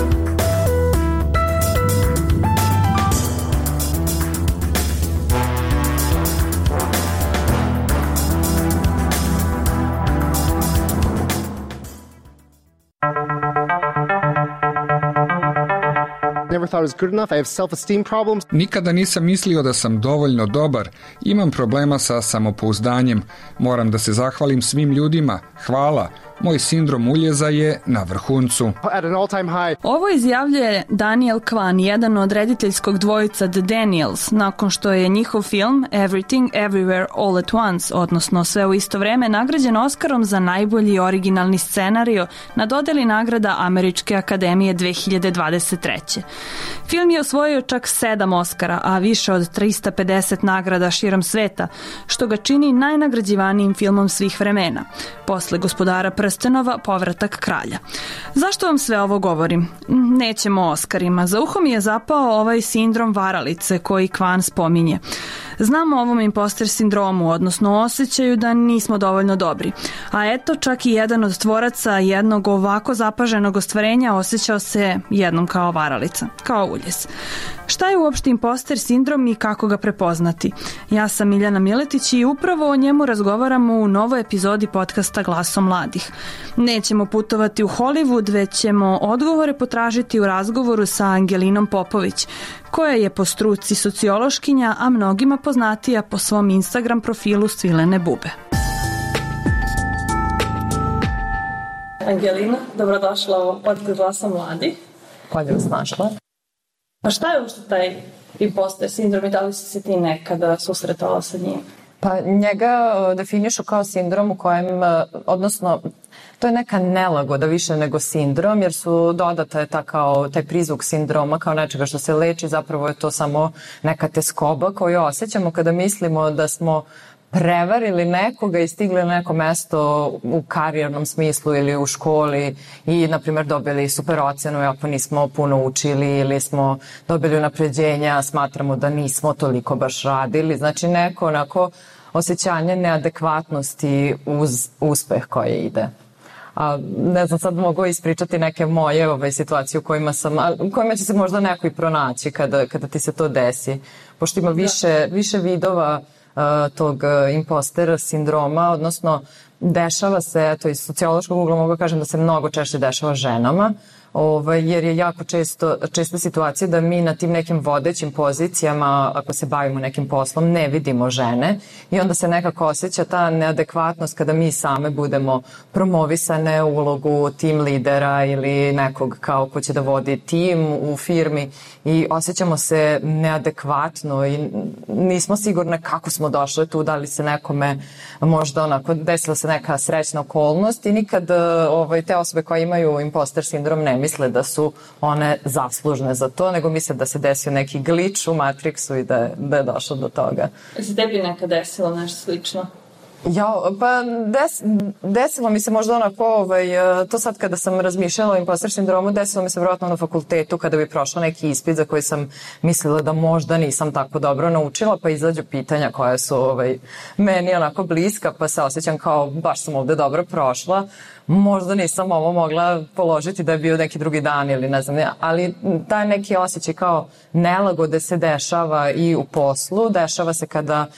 Nikada nisam mislio da sam dovoljno dobar. Imam problema sa samopouzdanjem. Moram da se zahvalim svim ljudima. Hvala. Moj sindrom uljeza je na vrhuncu. Ovo izjavljuje Daniel Kwan, jedan od rediteljskog dvojica The Daniels, nakon što je njihov film Everything Everywhere All at Once, odnosno Sve u isto vreme, nagrađen Oskarom za najbolji originalni scenario na dodeli nagrada Američke akademije dve hiljade dvadeset treće. Film je osvojio čak sedam Oskara, a više od trista pedeset nagrada širom sveta, što ga čini najnagrađivanijim filmom svih vremena. Posle Gospodara prstenova, Povratak kralja. Zašto vam sve ovo govorim? Nećemo o Oskarima. Za uho mi je zapao ovaj sindrom varalice koji Kwan spominje. Znamo o ovom imposter sindromu, odnosno osjećaju da nismo dovoljno dobri. A eto, čak i jedan od tvoraca jednog ovako zapaženog ostvarenja osjećao se jednom kao varalica, kao uljez. Šta je uopšte imposter sindrom i kako ga prepoznati? Ja sam Miljana Miletić i upravo o njemu razgovaramo u novoj epizodi podcasta Glasom mladih. Nećemo putovati u Hollywood, već ćemo odgovore potražiti u razgovoru sa Angelinom Popović, koja je po struci sociološkinja, a mnogima poznatija po svom Instagram profilu Svilene bube. Angelina, dobrodošla u podcast Glasa mladih. Bolje vas našla. A šta je uopšte taj imposter sindrom i da li si se ti nekada susretala sa njim? Pa njega definišu kao sindrom u kojem, odnosno, to je neka nelagoda više nego sindrom, jer su dodata je ta kao, taj prizvuk sindroma kao nečega što se leči, zapravo je to samo neka teskoba koju osjećamo kada mislimo da smo prevarili nekoga i stigli na neko mesto u karijernom smislu ili u školi i, na primjer, dobili super ocenu ako nismo puno učili ili smo dobili unapređenja, smatramo da nismo toliko baš radili. Znači, neko onako osjećanje neadekvatnosti uz uspeh koji ide. A, ne znam, sad mogu ispričati neke moje ove situacije u kojima sam, a, u kojima će se možda neko i pronaći kada, kada ti se to desi. Pošto ima više, više vidova tog impostera sindroma, odnosno dešava se, to iz sociološkog ugla mogu kažem da se mnogo češće dešava ženama, ovaj, jer je jako često, česta situacija da mi na tim nekim vodećim pozicijama, ako se bavimo nekim poslom, ne vidimo žene i onda se nekako osjeća ta neadekvatnost kada mi same budemo promovisane u ulogu tim lidera ili nekog kao ko će da vodi tim u firmi i osjećamo se neadekvatno i nismo sigurne kako smo došle tu, da li se nekome možda onako desila se neka srećna okolnost i nikad ovaj, te osobe koje imaju imposter sindrom ne misle da su one zaslužne za to, nego misle da se desio neki glič u Matrixu i da je, da je došlo do toga. Je se tebi nekad desilo nešto slično? Ja, pa des, desilo mi se možda onako, ovaj, to sad kada sam razmišljala o imposter sindromu, desilo mi se vjerojatno na fakultetu kada bi prošla neki ispit za koji sam mislila da možda nisam tako dobro naučila, pa izađu pitanja koja su ovaj, meni onako bliska, pa se osjećam kao baš sam ovde dobro prošla. Možda nisam ovo mogla položiti da je bio neki drugi dan ili ne znam, ali taj neki osjećaj kao nelagode se dešava i u poslu, dešava se kada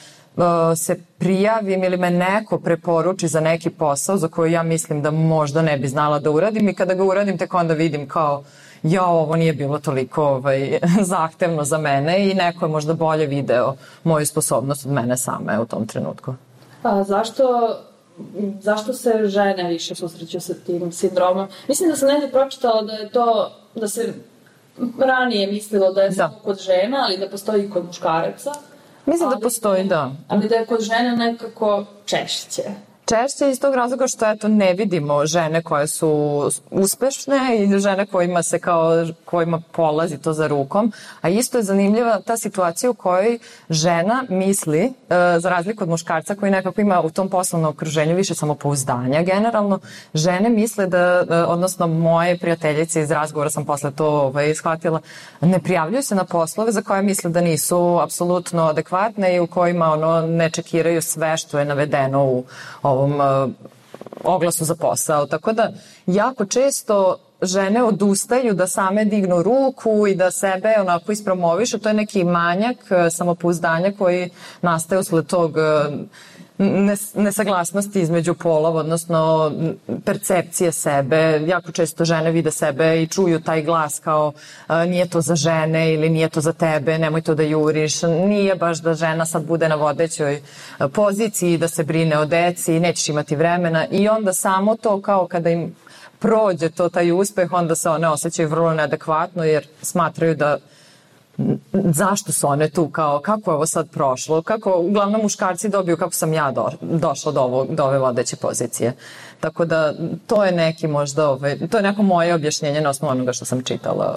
se prijavim ili me neko preporuči za neki posao za koji ja mislim da možda ne bi znala da uradim i kada ga uradim tek onda vidim kao ja, ovo nije bilo toliko ovaj, zahtevno za mene i neko je možda bolje video moju sposobnost od mene same u tom trenutku. A zašto zašto se žene više susreću sa tim sindromom? Mislim da sam negdje pročitala da je to, da se ranije mislilo da je samo kod žena, ali da postoji i kod muškaraca. Mislim da postoji, da. Ali da je kod žena nekako češće. Češće iz tog razloga što eto ne vidimo žene koje su uspešne i žene kojima se kao kojima polazi to za rukom, a isto je zanimljiva ta situacija u kojoj žena misli, e, za razliku od muškarca koji nekako ima u tom poslovnom okruženju više samopouzdanja generalno, žene misle da, odnosno moje prijateljice iz razgovora sam posle to ovaj, shvatila, ne prijavljuju se na poslove za koje misle da nisu apsolutno adekvatne i u kojima ono ne čekiraju sve što je navedeno u ovom uh, oglasu za posao. Tako da jako često žene odustaju da same dignu ruku i da sebe onako ispromovišu. To je neki manjak uh, samopouzdanja koji nastaje usled tog uh, nesaglasnosti između polova, odnosno percepcije sebe. Jako često žene vide sebe i čuju taj glas kao nije to za žene ili nije to za tebe, nemoj to da juriš, nije baš da žena sad bude na vodećoj poziciji, da se brine o deci, nećeš imati vremena i onda samo to kao kada im prođe to taj uspeh, onda se one osjećaju vrlo neadekvatno jer smatraju da zašto su one tu, kao kako je ovo sad prošlo, kako uglavnom muškarci dobiju kako sam ja do, došla do, ovo, do ove vodeće pozicije. Tako da to je neki možda, ovaj, to je neko moje objašnjenje na osnovu onoga što sam čitala.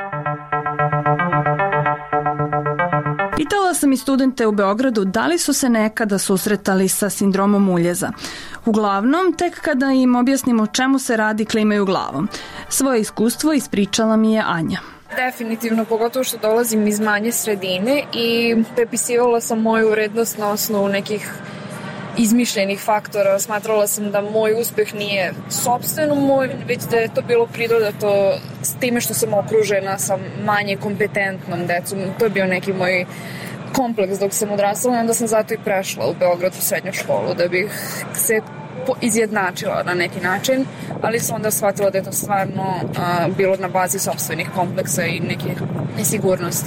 Pitala sam i studente u Beogradu da li su se nekada susretali sa sindromom uljeza. Uglavnom, tek kada im objasnimo čemu se radi, klimaju glavom. Svoje iskustvo ispričala mi je Anja. Definitivno, pogotovo što dolazim iz manje sredine i prepisivala sam moju urednost na osnovu nekih izmišljenih faktora. Smatrala sam da moj uspeh nije sopstveno moj, već da je to bilo pridodato s time što sam okružena sa manje kompetentnom decom. To je bio neki moj kompleks dok sam odrastala, onda sam zato i prešla u Beograd u srednju školu, da bih se izjednačila na neki način, ali sam onda shvatila da je to stvarno a, bilo na bazi sopstvenih kompleksa i neke nesigurnosti.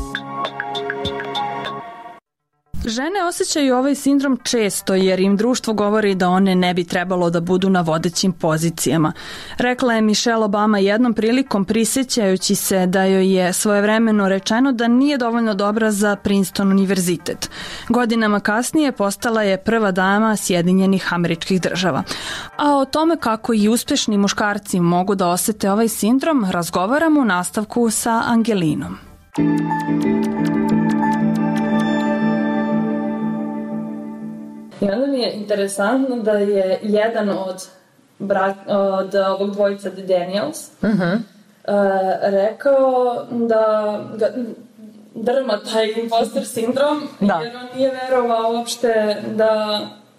Žene osjećaju ovaj sindrom često jer im društvo govori da one ne bi trebalo da budu na vodećim pozicijama. Rekla je Michelle Obama jednom prilikom prisjećajući se da joj je svojevremeno rečeno da nije dovoljno dobra za Princeton univerzitet. Godinama kasnije postala je prva dama Sjedinjenih Američkih Država. A o tome kako i uspešni muškarci mogu da osete ovaj sindrom razgovaramo u nastavku sa Angelinom. I onda mi je interesantno da je jedan od, bra, od ovog dvojica The Daniels uh-huh. uh, rekao da ga drma taj imposter sindrom da. Jer on nije verovao uopšte da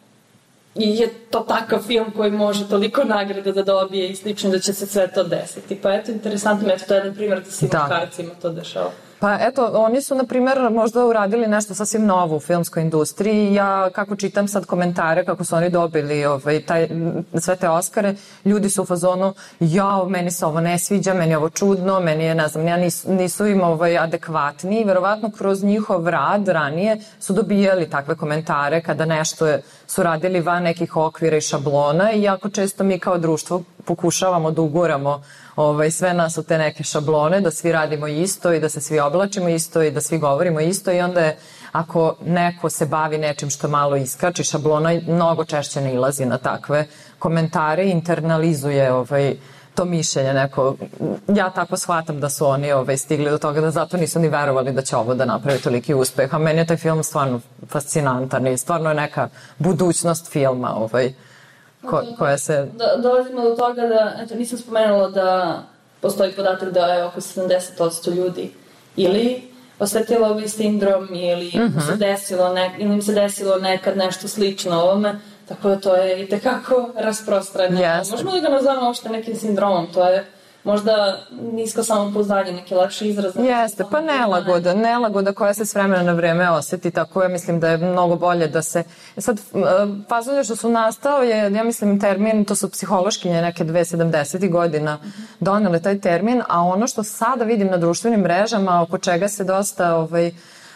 je to takav film koji može toliko nagrada da dobije i slično da će se sve to desiti. Pa eto, interesantno mi je to jedan primjer da se muškarcima to dešava. Pa eto, oni su, na primjer, možda uradili nešto sasvim novo u filmskoj industriji. Ja, kako čitam sad komentare, kako su oni dobili ovaj, taj, sve te Oskare, ljudi su u fazonu, ja, meni se ovo ne sviđa, meni je ovo čudno, meni je, ne znam, ja nisu, nisu im ovaj, adekvatni. Verovatno kroz njihov rad ranije su dobijali takve komentare kada nešto je, su radili van nekih okvira i šablona i jako često mi kao društvo pokušavamo da uguramo ovaj, sve nas u te neke šablone, da svi radimo isto i da se svi oblačimo isto i da svi govorimo isto i onda je, ako neko se bavi nečim što malo iskači šablona, mnogo češće nailazi na takve komentare i internalizuje ovaj, to mišljenje neko. Ja tako shvatam da su oni ovaj, stigli do toga da zato nisu ni verovali da će ovo da napravi toliki uspeh. A meni je taj film stvarno fascinantan i stvarno je neka budućnost filma ovaj, ko, koja se... Da, dolazimo do toga da, eto, nisam spomenula da postoji podatak da je oko sedamdeset posto ljudi ili osetilo ovaj sindrom ili uh-huh. se desilo nek, ili im se desilo nekad nešto slično ovome, tako da to je i tekako rasprostranjeno. Yes. Možemo li ga nazvamo uopšte nekim sindromom? To je možda nisko samopouzdanje, neki lakši izraz. Jeste, pa nelagoda, nelagoda koja se s vremena na vreme oseti, tako ja mislim da je mnogo bolje da se... Sad, fazulje što su nastao je, ja mislim, termin, to su psihološkinje neke dve sedamdesetih godina donele taj termin, a ono što sada vidim na društvenim mrežama, oko čega se dosta ovaj,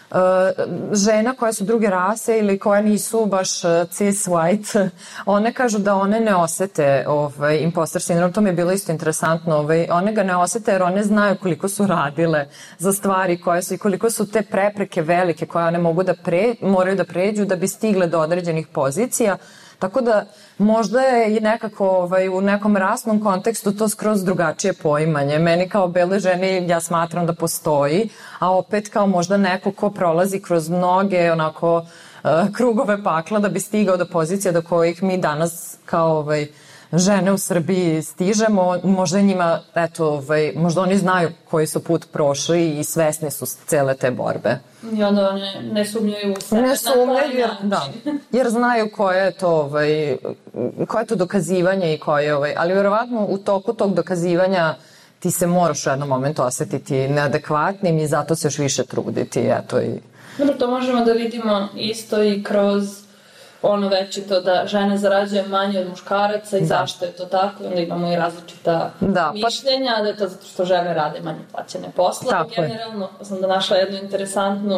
žena koje su druge rase ili koje nisu baš cis white, one kažu da one ne osete ovaj, imposter sindrom. To mi je bilo isto interesantno. Ovaj, one ga ne osete jer one znaju koliko su radile za stvari koje su i koliko su te prepreke velike koje one mogu da pre, moraju da pređu da bi stigle do određenih pozicija. Tako da možda je i nekako ovaj, u nekom rasnom kontekstu to skroz drugačije poimanje. Meni kao bele ženi ja smatram da postoji, a opet kao možda neko ko prolazi kroz mnoge onako uh, krugove pakla da bi stigao do pozicija do kojih mi danas kao ovaj, žene u Srbiji stižemo, možda njima, eto, ovaj, možda oni znaju koji su put prošli i svesni su cele te borbe. I onda one ne sumnjaju u sebe. Ne sumnjaju, jer, da, jer znaju koje je to, ovaj, koje je to dokazivanje i koje, ovaj, ali vjerovatno u toku tog dokazivanja ti se moraš u jednom momentu osetiti neadekvatnim i zato se još više truditi, eto i... Dobro, to možemo da vidimo isto i kroz ono veći to da žene zarađuju manje od muškaraca i da. Zašto je to tako, onda imamo i različita da, mišljenja, pa... da je to zato što žene rade manje plaćene poslove. Generalno sam da našla jednu interesantnu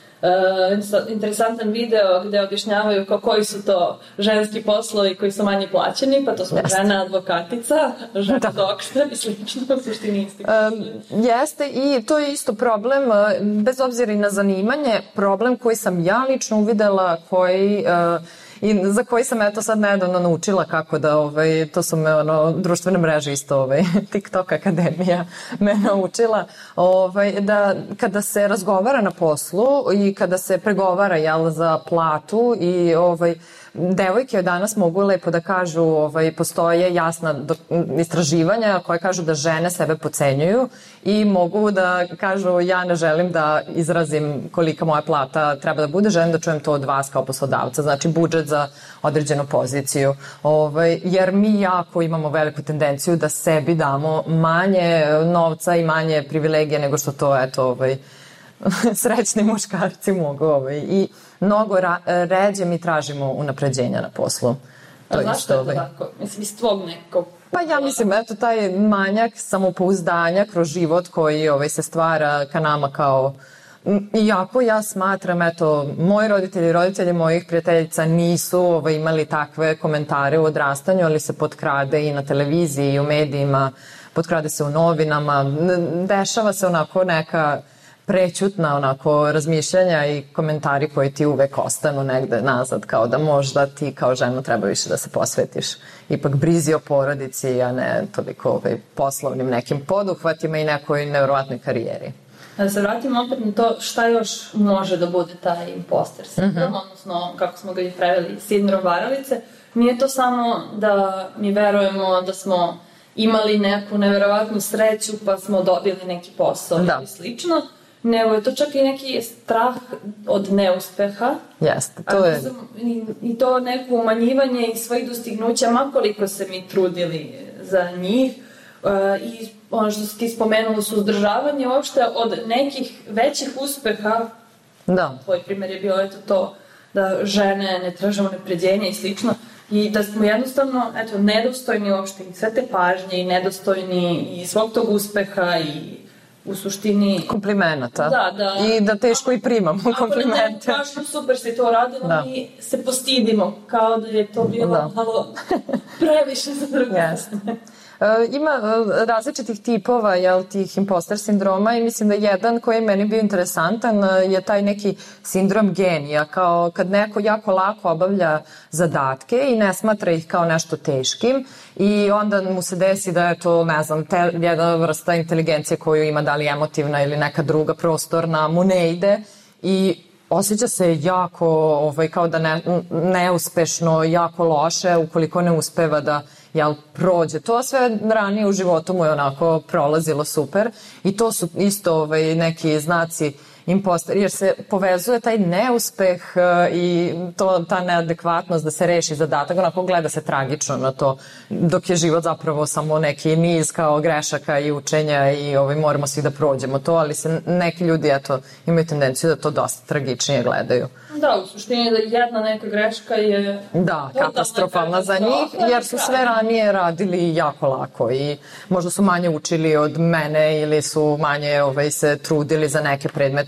uh, interesantan video gde objašnjavaju kao koji su to ženski poslovi koji su manje plaćeni, pa to su jeste. Žena advokatica, žena da. Doktor i slično, u suštini isti. Um, jeste i to je isto problem, bez obzira i na zanimanje, problem koji sam ja lično uvidela, koji... Uh, i za koji sam eto sad nedavno naučila kako da, ovaj, to su me ono, društvene mreže isto, ovaj, TikTok akademija me naučila, ovaj, da kada se razgovara na poslu i kada se pregovara, jel, za platu i ovaj, devojke od danas mogu lepo da kažu, ovaj, postoje jasna do, istraživanja koje kažu da žene sebe podcenjuju i mogu da kažu ja ne želim da izrazim kolika moja plata treba da bude, želim da čujem to od vas kao poslodavca, znači budžet za određenu poziciju, ovaj, jer mi jako imamo veliku tendenciju da sebi damo manje novca i manje privilegije nego što to, eto, ovaj, srećni muškarci mogu, ovaj, i mnogo ra, ređe mi tražimo unapređenja na poslu. To a zašto je to tako? Mislim, iz tvog nekog... Pa ja mislim, eto, taj manjak samopouzdanja kroz život koji ovaj, se stvara ka nama kao... Iako ja smatram, eto, moji roditelji i roditelji mojih prijateljica nisu ovaj, imali takve komentare u odrastanju, ali se potkrade i na televiziji i u medijima, potkrade se u novinama, dešava se onako neka prećutna onako razmišljanja i komentari koji ti uvek ostanu negde nazad, kao da možda ti kao žena treba više da se posvetiš ipak brizi o porodici, a ne toliko ovaj, poslovnim nekim poduhvatima i nekoj nevjerovatnoj karijeri. Da se vratimo opet na to šta još može da bude taj imposter sindrom, mm-hmm. odnosno kako smo ga i preveli, sindrom varalice. Nije to samo da mi verujemo da smo imali neku neverovatnu sreću pa smo dobili neki posao da. Ili slično, nego je to čak i neki strah od neuspeha. Jeste, to je... I, i to neko umanjivanje i svojih dostignuća, makoliko se mi trudili za njih. Uh, I ono što si ti spomenula, suzdržavanje uopšte od nekih većih uspeha. Da. Tvoj primjer je bio eto to da žene ne traže unapređenja i slično. I da smo jednostavno eto, nedostojni uopšte i sve te pažnje i nedostojni i svog tog uspeha i u suštini... Komplimenata. Da, da. I da teško i primamo komplimente. Ako kažem super si to radila, da. Mi se postidimo kao da je to bilo da. Malo previše za druge. Jeste. Ima različitih tipova, jel, tih imposter sindroma i mislim da jedan koji je meni bio interesantan je taj neki sindrom genija, kao kad neko jako lako obavlja zadatke i ne smatra ih kao nešto teškim i onda mu se desi da je to, ne znam, te, jedna vrsta inteligencije koju ima, da li emotivna ili neka druga prostorna, mu ne ide i osjeća se jako, ovaj, kao da ne, neuspešno, jako loše ukoliko ne uspeva da jel, prođe. To sve ranije u životu mu je onako prolazilo super i to su isto ovaj, neki znaci imposter, jer se povezuje taj neuspeh i to, ta neadekvatnost da se reši zadatak, onako gleda se tragično na to, dok je život zapravo samo neki niz kao grešaka i učenja i ovaj, moramo svi da prođemo to, ali se neki ljudi eto, imaju tendenciju da to dosta tragičnije gledaju. Da, u suštini da jedna neka greška je... Da, katastrofalna za njih, jer su sve ranije radili jako lako i možda su manje učili od mene ili su manje ovaj, se trudili za neke predmete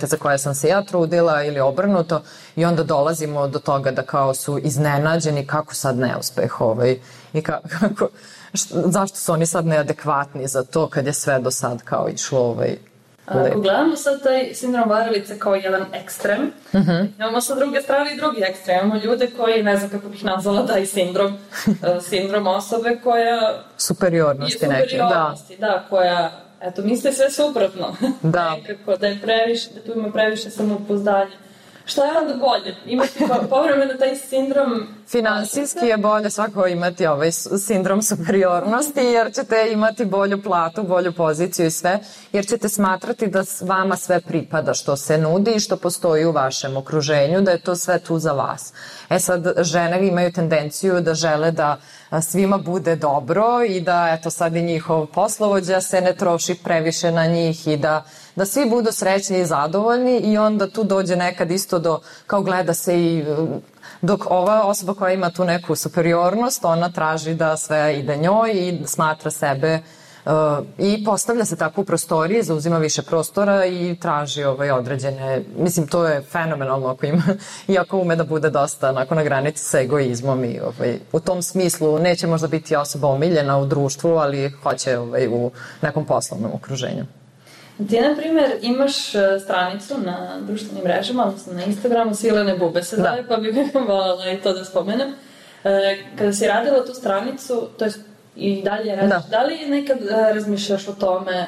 dete za koje sam se ja trudila ili obrnuto i onda dolazimo do toga da kao su iznenađeni kako sad neuspeh ovaj i kako, što, zašto su oni sad neadekvatni za to kad je sve do sad kao išlo ovaj Ako gledamo sad taj sindrom varalice kao jedan ekstrem, uh-huh. imamo sa druge strane i drugi ekstrem. Imamo ljude koji, ne znam kako bih nazvala taj sindrom, sindrom osobe koja... Superiornosti neke, superiornosti, da. da, koja, eto, misli sve suprotno. Da. Nekako, da je previše, da tu ima previše samopouzdanja. Šta je onda bolje? Imati povremeno taj sindrom... Finansijski je bolje svako imati ovaj sindrom superiornosti, jer ćete imati bolju platu, bolju poziciju i sve, jer ćete smatrati da vama sve pripada što se nudi i što postoji u vašem okruženju, da je to sve tu za vas. E sad, žene imaju tendenciju da žele da svima bude dobro i da, eto, sad i njihov poslovođa se ne troši previše na njih i da, da svi budu srećni i zadovoljni i onda tu dođe nekad isto do, kao gleda se i... Dok ova osoba koja ima tu neku superiornost, ona traži da sve ide njoj i smatra sebe uh, i postavlja se tako u prostoriji, zauzima više prostora i traži ovaj određene, mislim to je fenomenalno ako ima, iako ume da bude dosta onako na granici sa egoizmom i ovaj, u tom smislu neće možda biti osoba omiljena u društvu, ali hoće ovaj, u nekom poslovnom okruženju. Ti, na primjer, imaš stranicu na društvenim mrežama, odnosno na Instagramu, Svilene bube se zove, da. Pa bih voljela i to da spomenem. Kada si radila tu stranicu, to je i dalje radiš, da, da li nekad razmišljaš o tome,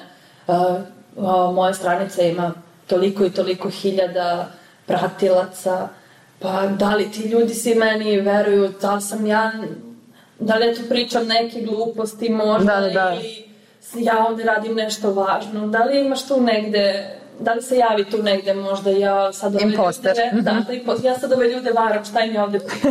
o, moja stranica ima toliko i toliko hiljada pratilaca, pa da li ti ljudi svi meni veruju, da li sam ja, da li ja tu pričam neke gluposti možda, da, da. ili... ja ovde radim nešto važno, da li imaš tu negde, da li se javi tu negde možda ja sad ove imposter. Ljude, da, da, ja sad ove ljude varam, šta im je ovde pričam?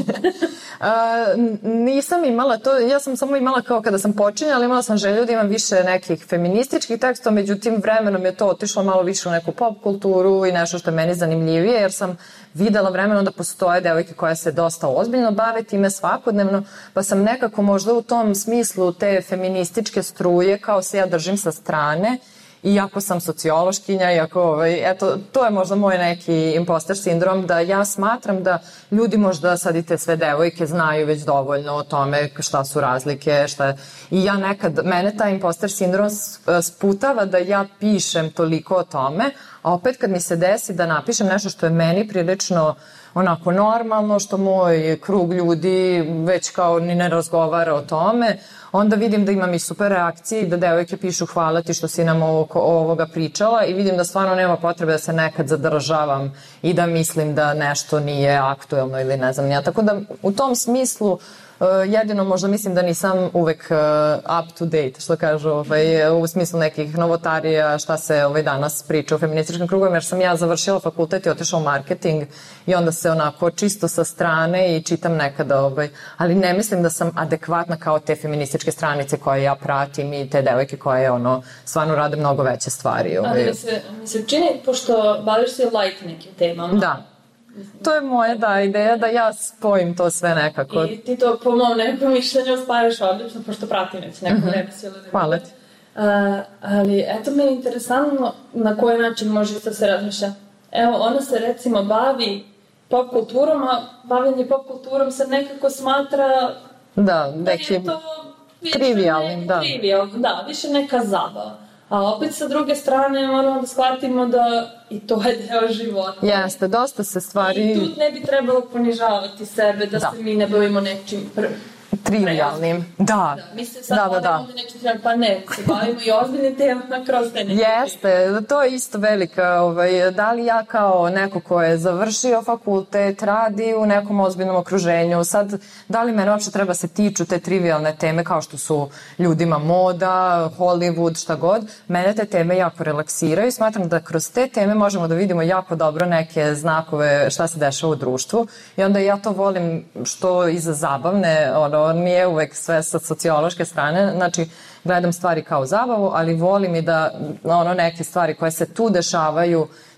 uh, nisam imala to, ja sam samo imala kao kada sam počinjala, imala sam želju da imam više nekih feminističkih tekstova, međutim vremenom je to otišlo malo više u neku pop kulturu i nešto što je meni zanimljivije, jer sam videla vremenom da postoje devojke koje se dosta ozbiljno bave time svakodnevno, pa sam nekako možda u tom smislu te feminističke struje kao se ja držim sa strane, iako sam sociološkinja, iako, ovaj, eto, to je možda moj neki imposter sindrom, da ja smatram da ljudi možda sad i te sve devojke znaju već dovoljno o tome šta su razlike, šta je. I ja nekad, mene taj imposter sindrom sputava da ja pišem toliko o tome, a opet kad mi se desi da napišem nešto što je meni prilično onako normalno, što moj krug ljudi već kao ni ne razgovara o tome, onda vidim da imam i super reakcije i da devojke pišu hvala ti što si nam oko ovoga pričala i vidim da stvarno nema potrebe da se nekad zadržavam i da mislim da nešto nije aktuelno ili ne znam ja. Tako da u tom smislu Uh, jedino možda mislim da nisam uvek uh, up to date, što kažu, ovaj, u smislu nekih novotarija, šta se ovaj, danas priča u feminističkim krugovima, jer sam ja završila fakultet i otišla u marketing i onda se onako čisto sa strane i čitam nekada, ovaj, ali ne mislim da sam adekvatna kao te feminističke stranice koje ja pratim i te devojke koje ono, stvarno rade mnogo veće stvari. Ovaj. Ali mi se, mi se čini, pošto baviš se light nekim temama. Da. To je moja da ideja da ja spojim to sve nekako. I ti to po mom nekom mišljenju spajaš odlično, pošto pratim već neko mm-hmm. vreme. Hvala ti. Uh, ali eto me je interesantno na koji način može to se razmišlja. Evo, ona se recimo bavi pop kulturom, a bavljenje pop kulturom se nekako smatra da, nekim da trivialnim. Da. Trivialno, da, više neka zabava. A opet sa druge strane moramo da shvatimo da i to je deo života. Jeste, dosta se stvari... I tu ne bi trebalo ponižavati sebe, da, da. se mi ne bavimo nečim prvi. Trivialnim, da. da. Mislim, sad da, da, da. Ovdje neću trebati, pa ne, se bavimo i ozbiljnim temama kroz te neke. Jeste, to je isto velika, ovaj, da li ja kao neko ko je završio fakultet, radi u nekom ozbiljnom okruženju, sad, da li mene uopšte treba se tiču te trivialne teme kao što su ljudima moda, Hollywood, šta god, mene te teme jako relaksiraju i smatram da kroz te teme možemo da vidimo jako dobro neke znakove šta se dešava u društvu i onda ja to volim što iza zabavne, ono, nije uvek sve sa sociološke strane, znači gledam stvari kao zabavu, ali volim i da ono neke stvari koje se tu dešavaju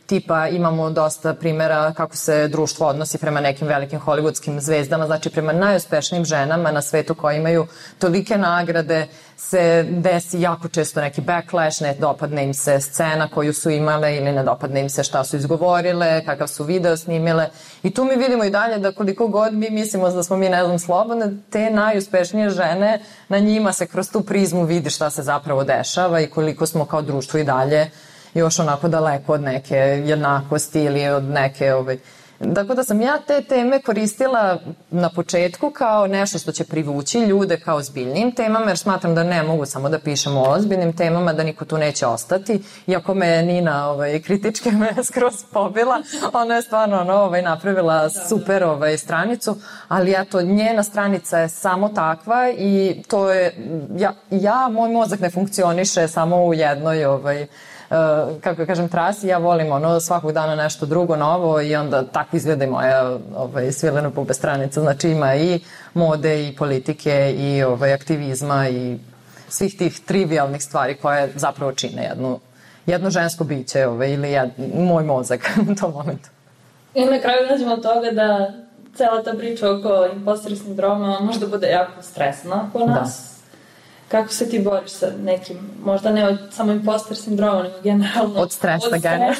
tipa imamo dosta primjera kako se društvo odnosi prema nekim velikim hollywoodskim zvezdama, znači prema najuspešnijim ženama na svetu koje imaju tolike nagrade se desi jako često neki backlash, ne dopadne im se scena koju su imale ili ne dopadne im se šta su izgovorile, kakav su video snimile i tu mi vidimo i dalje da koliko god mi mislimo da smo mi ne znam slobodne, te najuspešnije žene, na njima se kroz tu prizmu vidi šta se zapravo dešava i koliko smo kao društvo i dalje još onako daleko od neke jednakosti ili od neke ovaj, Tako da sam ja te teme koristila na početku kao nešto što će privući ljude kao ozbiljnim temama, jer smatram da ne mogu samo da pišemo o ozbiljnim temama, da niko tu neće ostati. Iako me je Nina ovaj, kritičke me skroz pobila, ona je stvarno ono, ovaj, napravila super ovaj, stranicu, ali eto, njena stranica je samo takva i to je, ja, ja moj mozak ne funkcioniše samo u jednoj ovaj, Uh, kako kažem, trasi, ja volim ono svakog dana nešto drugo novo i onda tako izgleda i moja ovaj, svilena bube stranica, znači ima i mode i politike i ovaj, aktivizma i svih tih trivialnih stvari koje zapravo čine jednu, jedno žensko biće ovaj, ili jed, moj mozak u tom momentu. I na kraju dođemo od toga da cela ta priča oko imposter sindroma možda bude jako stresna po nas. Da. Kako se ti boriš sa nekim, možda ne od samo imposter sindroma, nego generalno od stresa, od stresa.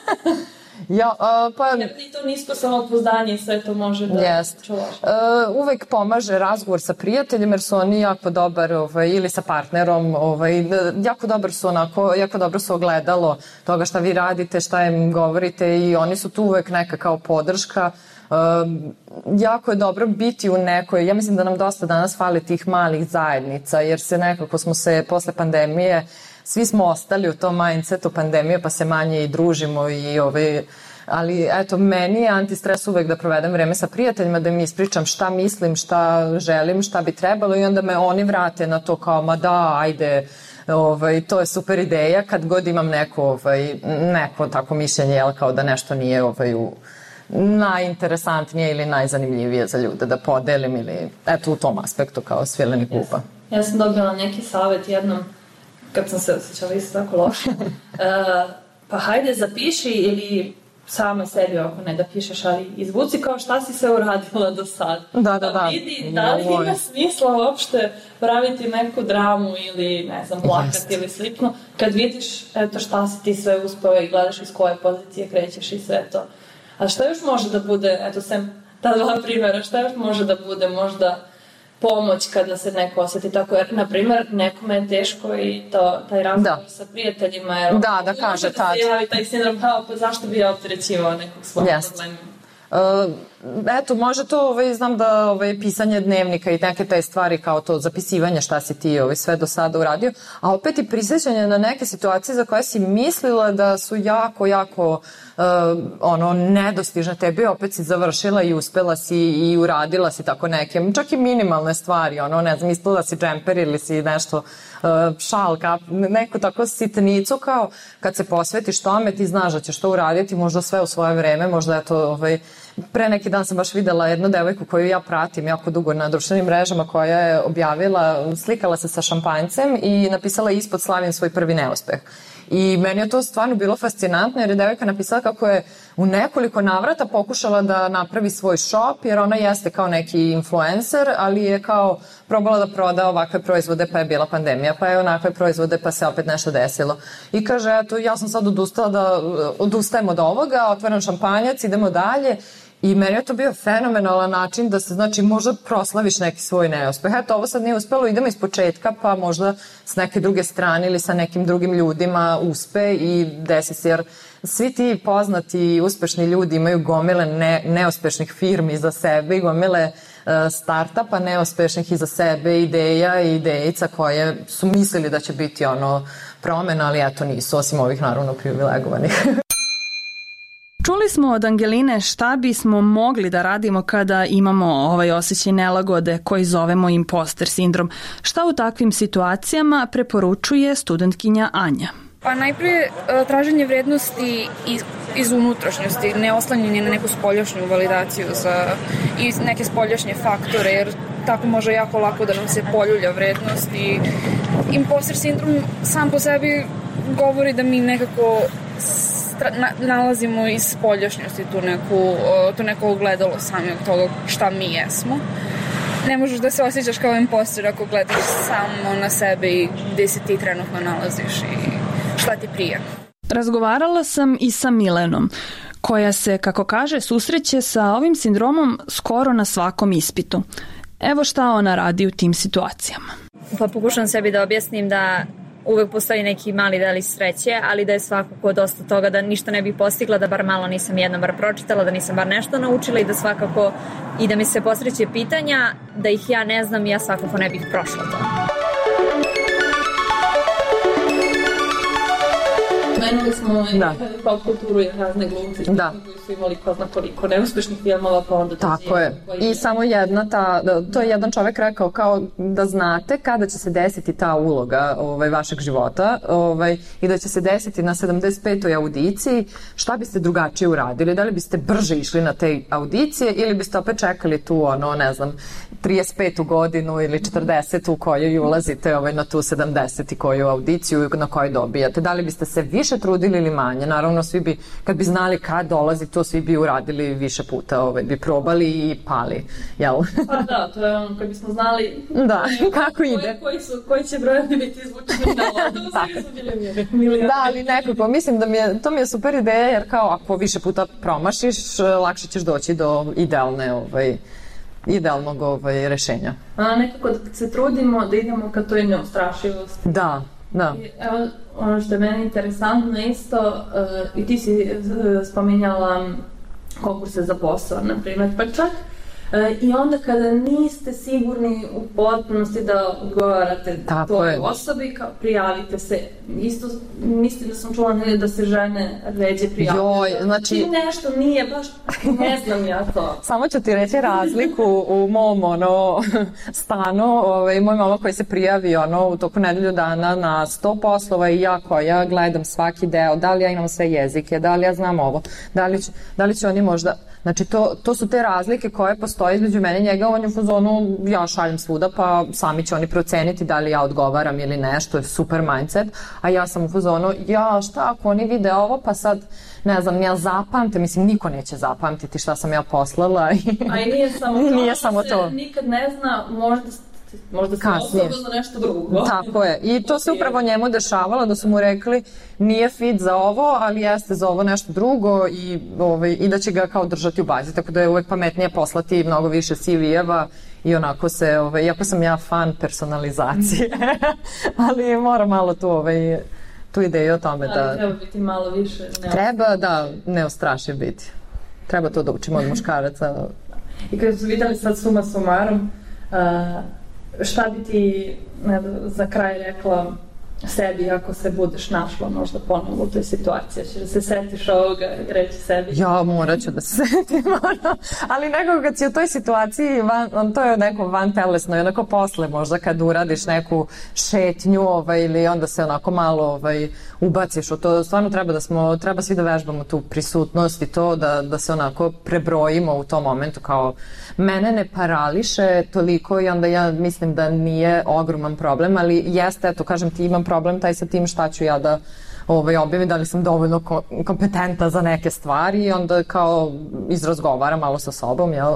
Ja, uh, pa... I to nisko samopouzdanje i sve to može da yes. čuvaš. Uh, uvek pomaže razgovor sa prijateljima jer su oni jako dobar, ovaj, ili sa partnerom, ovaj, jako dobar su onako, jako dobro su ogledalo toga šta vi radite, šta im govorite i oni su tu uvek neka kao podrška. Um, jako je dobro biti u nekoj, ja mislim da nam dosta danas fali tih malih zajednica, jer se nekako smo se posle pandemije, svi smo ostali u tom mindsetu pandemije pa se manje i družimo i ovaj, ali eto, meni je antistres uvek da provedem vreme sa prijateljima, da im ispričam šta mislim, šta želim, šta bi trebalo i onda me oni vrate na to kao, ma da, ajde, ovaj, to je super ideja, kad god imam neko, ovaj, neko tako mišljenje, jel, kao da nešto nije ovaj, u najinteresantnije ili najzanimljivije za ljude da podelim ili eto u tom aspektu kao svileni kupa. Ja sam dobila neki savjet jednom kad sam se osjećala isto tako loše. uh, pa hajde zapiši ili sama sebi ako ne da pišeš, ali izvuci kao šta si se uradila do sad. Da, da, da. Vidi da li ima smisla uopšte praviti neku dramu ili ne znam, plakati ili slično. Kad vidiš eto šta si ti sve uspeo i gledaš iz koje pozicije krećeš i sve to. A šta još može da bude, eto sem ta dva primjera, šta još može da bude možda pomoć kada se neko osjeti tako, jer na primjer nekome je teško i to, taj razgovor sa prijateljima, jer da, da kaže tad. Se javi taj sindrom, kao pa zašto bi ja opterećivao nekog svog yes. problema. Uh, eto, može to, ovaj, znam da ovaj, pisanje dnevnika i neke te stvari kao to zapisivanje šta si ti ovaj, sve do sada uradio, a opet i prisjećanje na neke situacije za koje si mislila da su jako, jako uh, ono, nedostižne tebi, opet si završila i uspela si i uradila si tako neke, čak i minimalne stvari, ono, ne znam, mislila si džemper ili si nešto uh, šal, kap, neku tako sitnicu kao kad se posvetiš tome ti znaš da ćeš to uraditi, možda sve u svoje vreme, možda je to ovaj, pre neki dan sam baš videla jednu devojku koju ja pratim jako dugo na društvenim mrežama koja je objavila, slikala se sa šampanjcem i napisala ispod slavim svoj prvi neuspeh. I meni je to stvarno bilo fascinantno jer je devojka napisala kako je u nekoliko navrata pokušala da napravi svoj shop jer ona jeste kao neki influencer, ali je kao probala da proda ovakve proizvode pa je bila pandemija, pa je onakve proizvode pa se opet nešto desilo. I kaže, eto, ja sam sad odustala da odustajem od ovoga, otvaram šampanjac, idemo dalje. I meni je to bio fenomenalan način da se, znači, možda proslaviš neki svoj neuspeh. Eto, ovo sad nije uspelo, idemo iz početka, pa možda s neke druge strane ili sa nekim drugim ljudima uspe i desi se, jer svi ti poznati i uspešni ljudi imaju gomile ne, neuspešnih firmi iza sebe i gomile uh, startupa neuspešnih iza sebe, ideja i idejica koje su mislili da će biti ono promena, ali eto nisu, osim ovih naravno privilegovanih. Čuli smo od Angeline šta bismo mogli da radimo kada imamo ovaj osjećaj nelagode koji zovemo imposter sindrom. Šta u takvim situacijama preporučuje studentkinja Anja? Pa najprije traženje vrednosti iz, iz unutrašnjosti, ne oslanjanje na neku spoljašnju validaciju za, i neke spoljašnje faktore, jer tako može jako lako da nam se poljulja vrednost i imposter sindrom sam po sebi govori da mi nekako na, nalazimo iz spoljašnjosti tu neku, tu neko ogledalo samog toga šta mi jesmo. Ne možeš da se osjećaš kao imposter ako gledaš samo na sebe i gde se ti trenutno nalaziš i šta ti prija. Razgovarala sam i sa Milenom, koja se, kako kaže, susreće sa ovim sindromom skoro na svakom ispitu. Evo šta ona radi u tim situacijama. Pa pokušam sebi da objasnim da uvek postoji neki mali delić sreće, ali da je svakako dosta toga da ništa ne bih postigla, da bar malo nisam jednom bar pročitala, da nisam bar nešto naučila i da svakako i da mi se posreće pitanja, da ih ja ne znam i ja svakako ne bih prošla to. Menuli smo da. Pop kulturu i razne glumce da. Koji su imali ko zna koliko neuspešnih filmova, pa onda... Tako je. I samo jedna ta, to je jedan čovek rekao kao da znate kada će se desiti ta uloga ovaj, vašeg života ovaj, i da će se desiti na sedamdeset petoj audiciji, šta biste drugačije uradili? Da li biste brže išli na te audicije ili biste opet čekali tu, ono, ne znam, trideset petu godinu ili četrdesetu u kojoj ulazite ovaj, na tu sedamdeset i koju audiciju na kojoj dobijate? Da li biste se više trudili ili manje? Naravno, svi bi, kad bi znali kad dolazi, to svi bi uradili više puta, ovaj, bi probali i pali, jel? Pa da, to je ono, kad bismo znali da, kako ide. Koji, su, koji će brojevi biti izvučeni na vodu, svi su bili milijardi. Da, ali nekako, mislim da mi je, to mi je super ideja, jer kao ako više puta promašiš, lakše ćeš doći do idealne, ovaj, idealnog ovaj, rešenja. A nekako da se trudimo da idemo ka toj neustrašivosti. Da, da. I, evo, ono što je meni interesantno isto, uh, i ti si uh, spominjala konkurse za posao, na primjer, pa čak uh, i onda kada niste sigurni u potpunosti da odgovarate toj osobi, kao prijavite se. Isto mislim da sam čula da se žene ređe prijavljaju. Joj, znači... I nešto nije baš, ne znam ja to. Samo ću ti reći razliku u mom ono, stanu. Ovaj, moj mama koji se prijavi ono, u toku nedelju dana na sto poslova i ja koja gledam svaki deo, da li ja imam sve jezike, da li ja znam ovo, da li će, da li će oni možda... Znači, to, to su te razlike koje postoje između mene i njega. On je u fazonu, ja šaljem svuda, pa sami će oni proceniti da li ja odgovaram ili ne, što je super mindset. A ja sam u fazonu, ja šta ako oni vide ovo, pa sad, ne znam, ja zapamte, mislim, niko neće zapamtiti šta sam ja poslala. A i nije samo to, nije samo to. Se nikad ne zna, možda možda se osoba za nešto drugo. Tako je. I to se upravo njemu dešavalo, da su mu rekli nije fit za ovo, ali jeste za ovo nešto drugo i, ovaj, i da će ga kao držati u bazi. Tako da je uvek pametnije poslati mnogo više C V-eva i onako se, ovaj, iako sam ja fan personalizacije, ali moram malo tu, ovaj, tu ideju o tome da... Ali treba biti malo više neustrašiv. Treba, da, neustrašiv biti. Treba to da učimo od muškaraca. I kada su videli sad suma sumarom, uh, šta bi ti ne, za kraj rekla sebi ako se budeš našla možda ponovno u toj situaciji? Ćeš da se setiš ovoga i reći sebi? Ja morat ću da se setim, ono. Ali nekako kad si u toj situaciji, van, to je neko van telesno i onako posle možda kad uradiš neku šetnju ovaj, ili onda se onako malo ovaj, ubaciš u to. Stvarno treba da smo, treba svi da vežbamo tu prisutnost i to da, da se onako prebrojimo u tom momentu kao mene ne parališe toliko i onda ja mislim da nije ogroman problem, ali jeste, eto, kažem ti, imam problem taj sa tim šta ću ja da ovaj, objavim, da li sam dovoljno ko- kompetentna za neke stvari i onda kao izrazgovaram malo sa sobom, jel,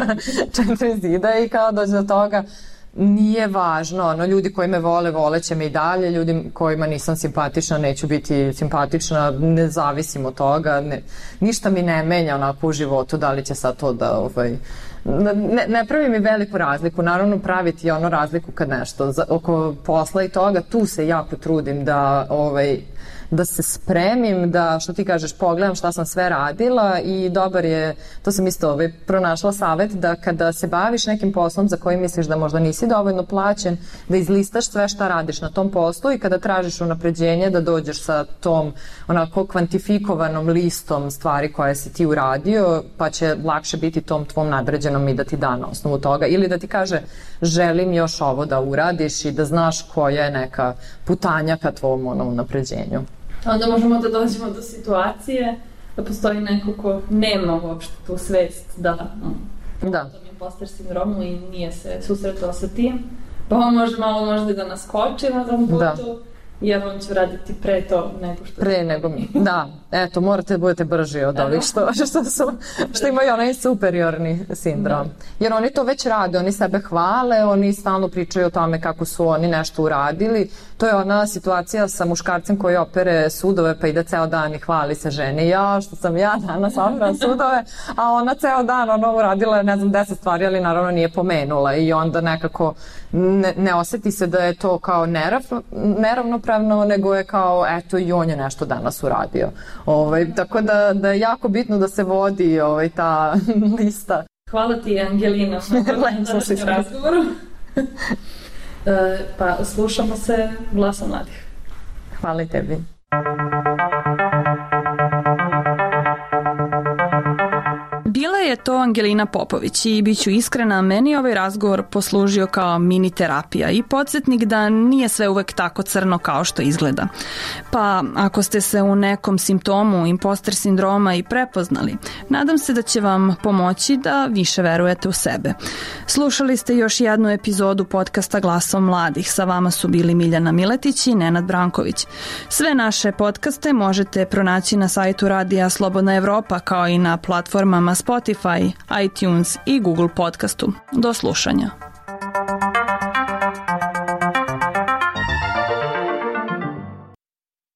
četiri zida i kao dođe do toga. Nije važno, ono, ljudi koji me vole, voleće me i dalje, ljudi kojima nisam simpatična, neću biti simpatična, ne zavisim od toga, ne, ništa mi ne menja onako u životu, da li će sad to da, ovaj, ne, ne pravi mi veliku razliku, naravno praviti ono razliku kad nešto, za, oko posla i toga, tu se jako trudim da, ovaj, da se spremim, da, što ti kažeš, pogledam šta sam sve radila i dobar je, to sam isto ovaj, pronašla savet, da kada se baviš nekim poslom za koji misliš da možda nisi dovoljno plaćen, da izlistaš sve šta radiš na tom poslu i kada tražiš unapređenje da dođeš sa tom onako kvantifikovanom listom stvari koje si ti uradio, pa će lakše biti tom tvom nadređenom i da ti da na osnovu toga ili da ti kaže želim još ovo da uradiš i da znaš koja je neka putanja ka tvom ono, unapređenju. Onda možemo da dođemo do situacije da postoji neko ko nema uopšte tu svest da da je imposter sindromu i nije se susretao sa tim, pa on može malo možda da naskoči na tom putu, da. Jer on će raditi pre to nego što... Pre nego mi, da. eto, morate da budete brži od ovih što, što, su, što imaju onaj superiorni sindrom. Jer oni to već rade, oni sebe hvale, oni stalno pričaju o tome kako su oni nešto uradili. To je ona situacija sa muškarcem koji opere sudove pa ide ceo dan i hvali se ženi. Ja, što sam ja danas operala sudove, a ona ceo dan ono uradila, ne znam, deset stvari, ali naravno nije pomenula i onda nekako ne, ne oseti se da je to kao nerav, neravnopravno, nego je kao, eto, i on je nešto danas uradio. Ovaj, tako da, da je jako bitno da se vodi ovaj, ta lista. Hvala ti, Angelina, na današnjem razgovoru. Pa slušamo se Glasom mladih. Hvala i tebi. Bila je to Angelina Popović i bit ću iskrena, meni ovaj razgovor poslužio kao mini terapija i podsjetnik da nije sve uvek tako crno kao što izgleda. Pa ako ste se u nekom simptomu imposter sindroma i prepoznali, nadam se da će vam pomoći da više verujete u sebe. Slušali ste još jednu epizodu podcasta Glasom mladih. Sa vama su bili Miljana Miletić i Nenad Branković. Sve naše podcaste možete pronaći na sajtu Radija Slobodna Evropa kao i na platformama Spotify, iTunes i Google podcastu. Do slušanja.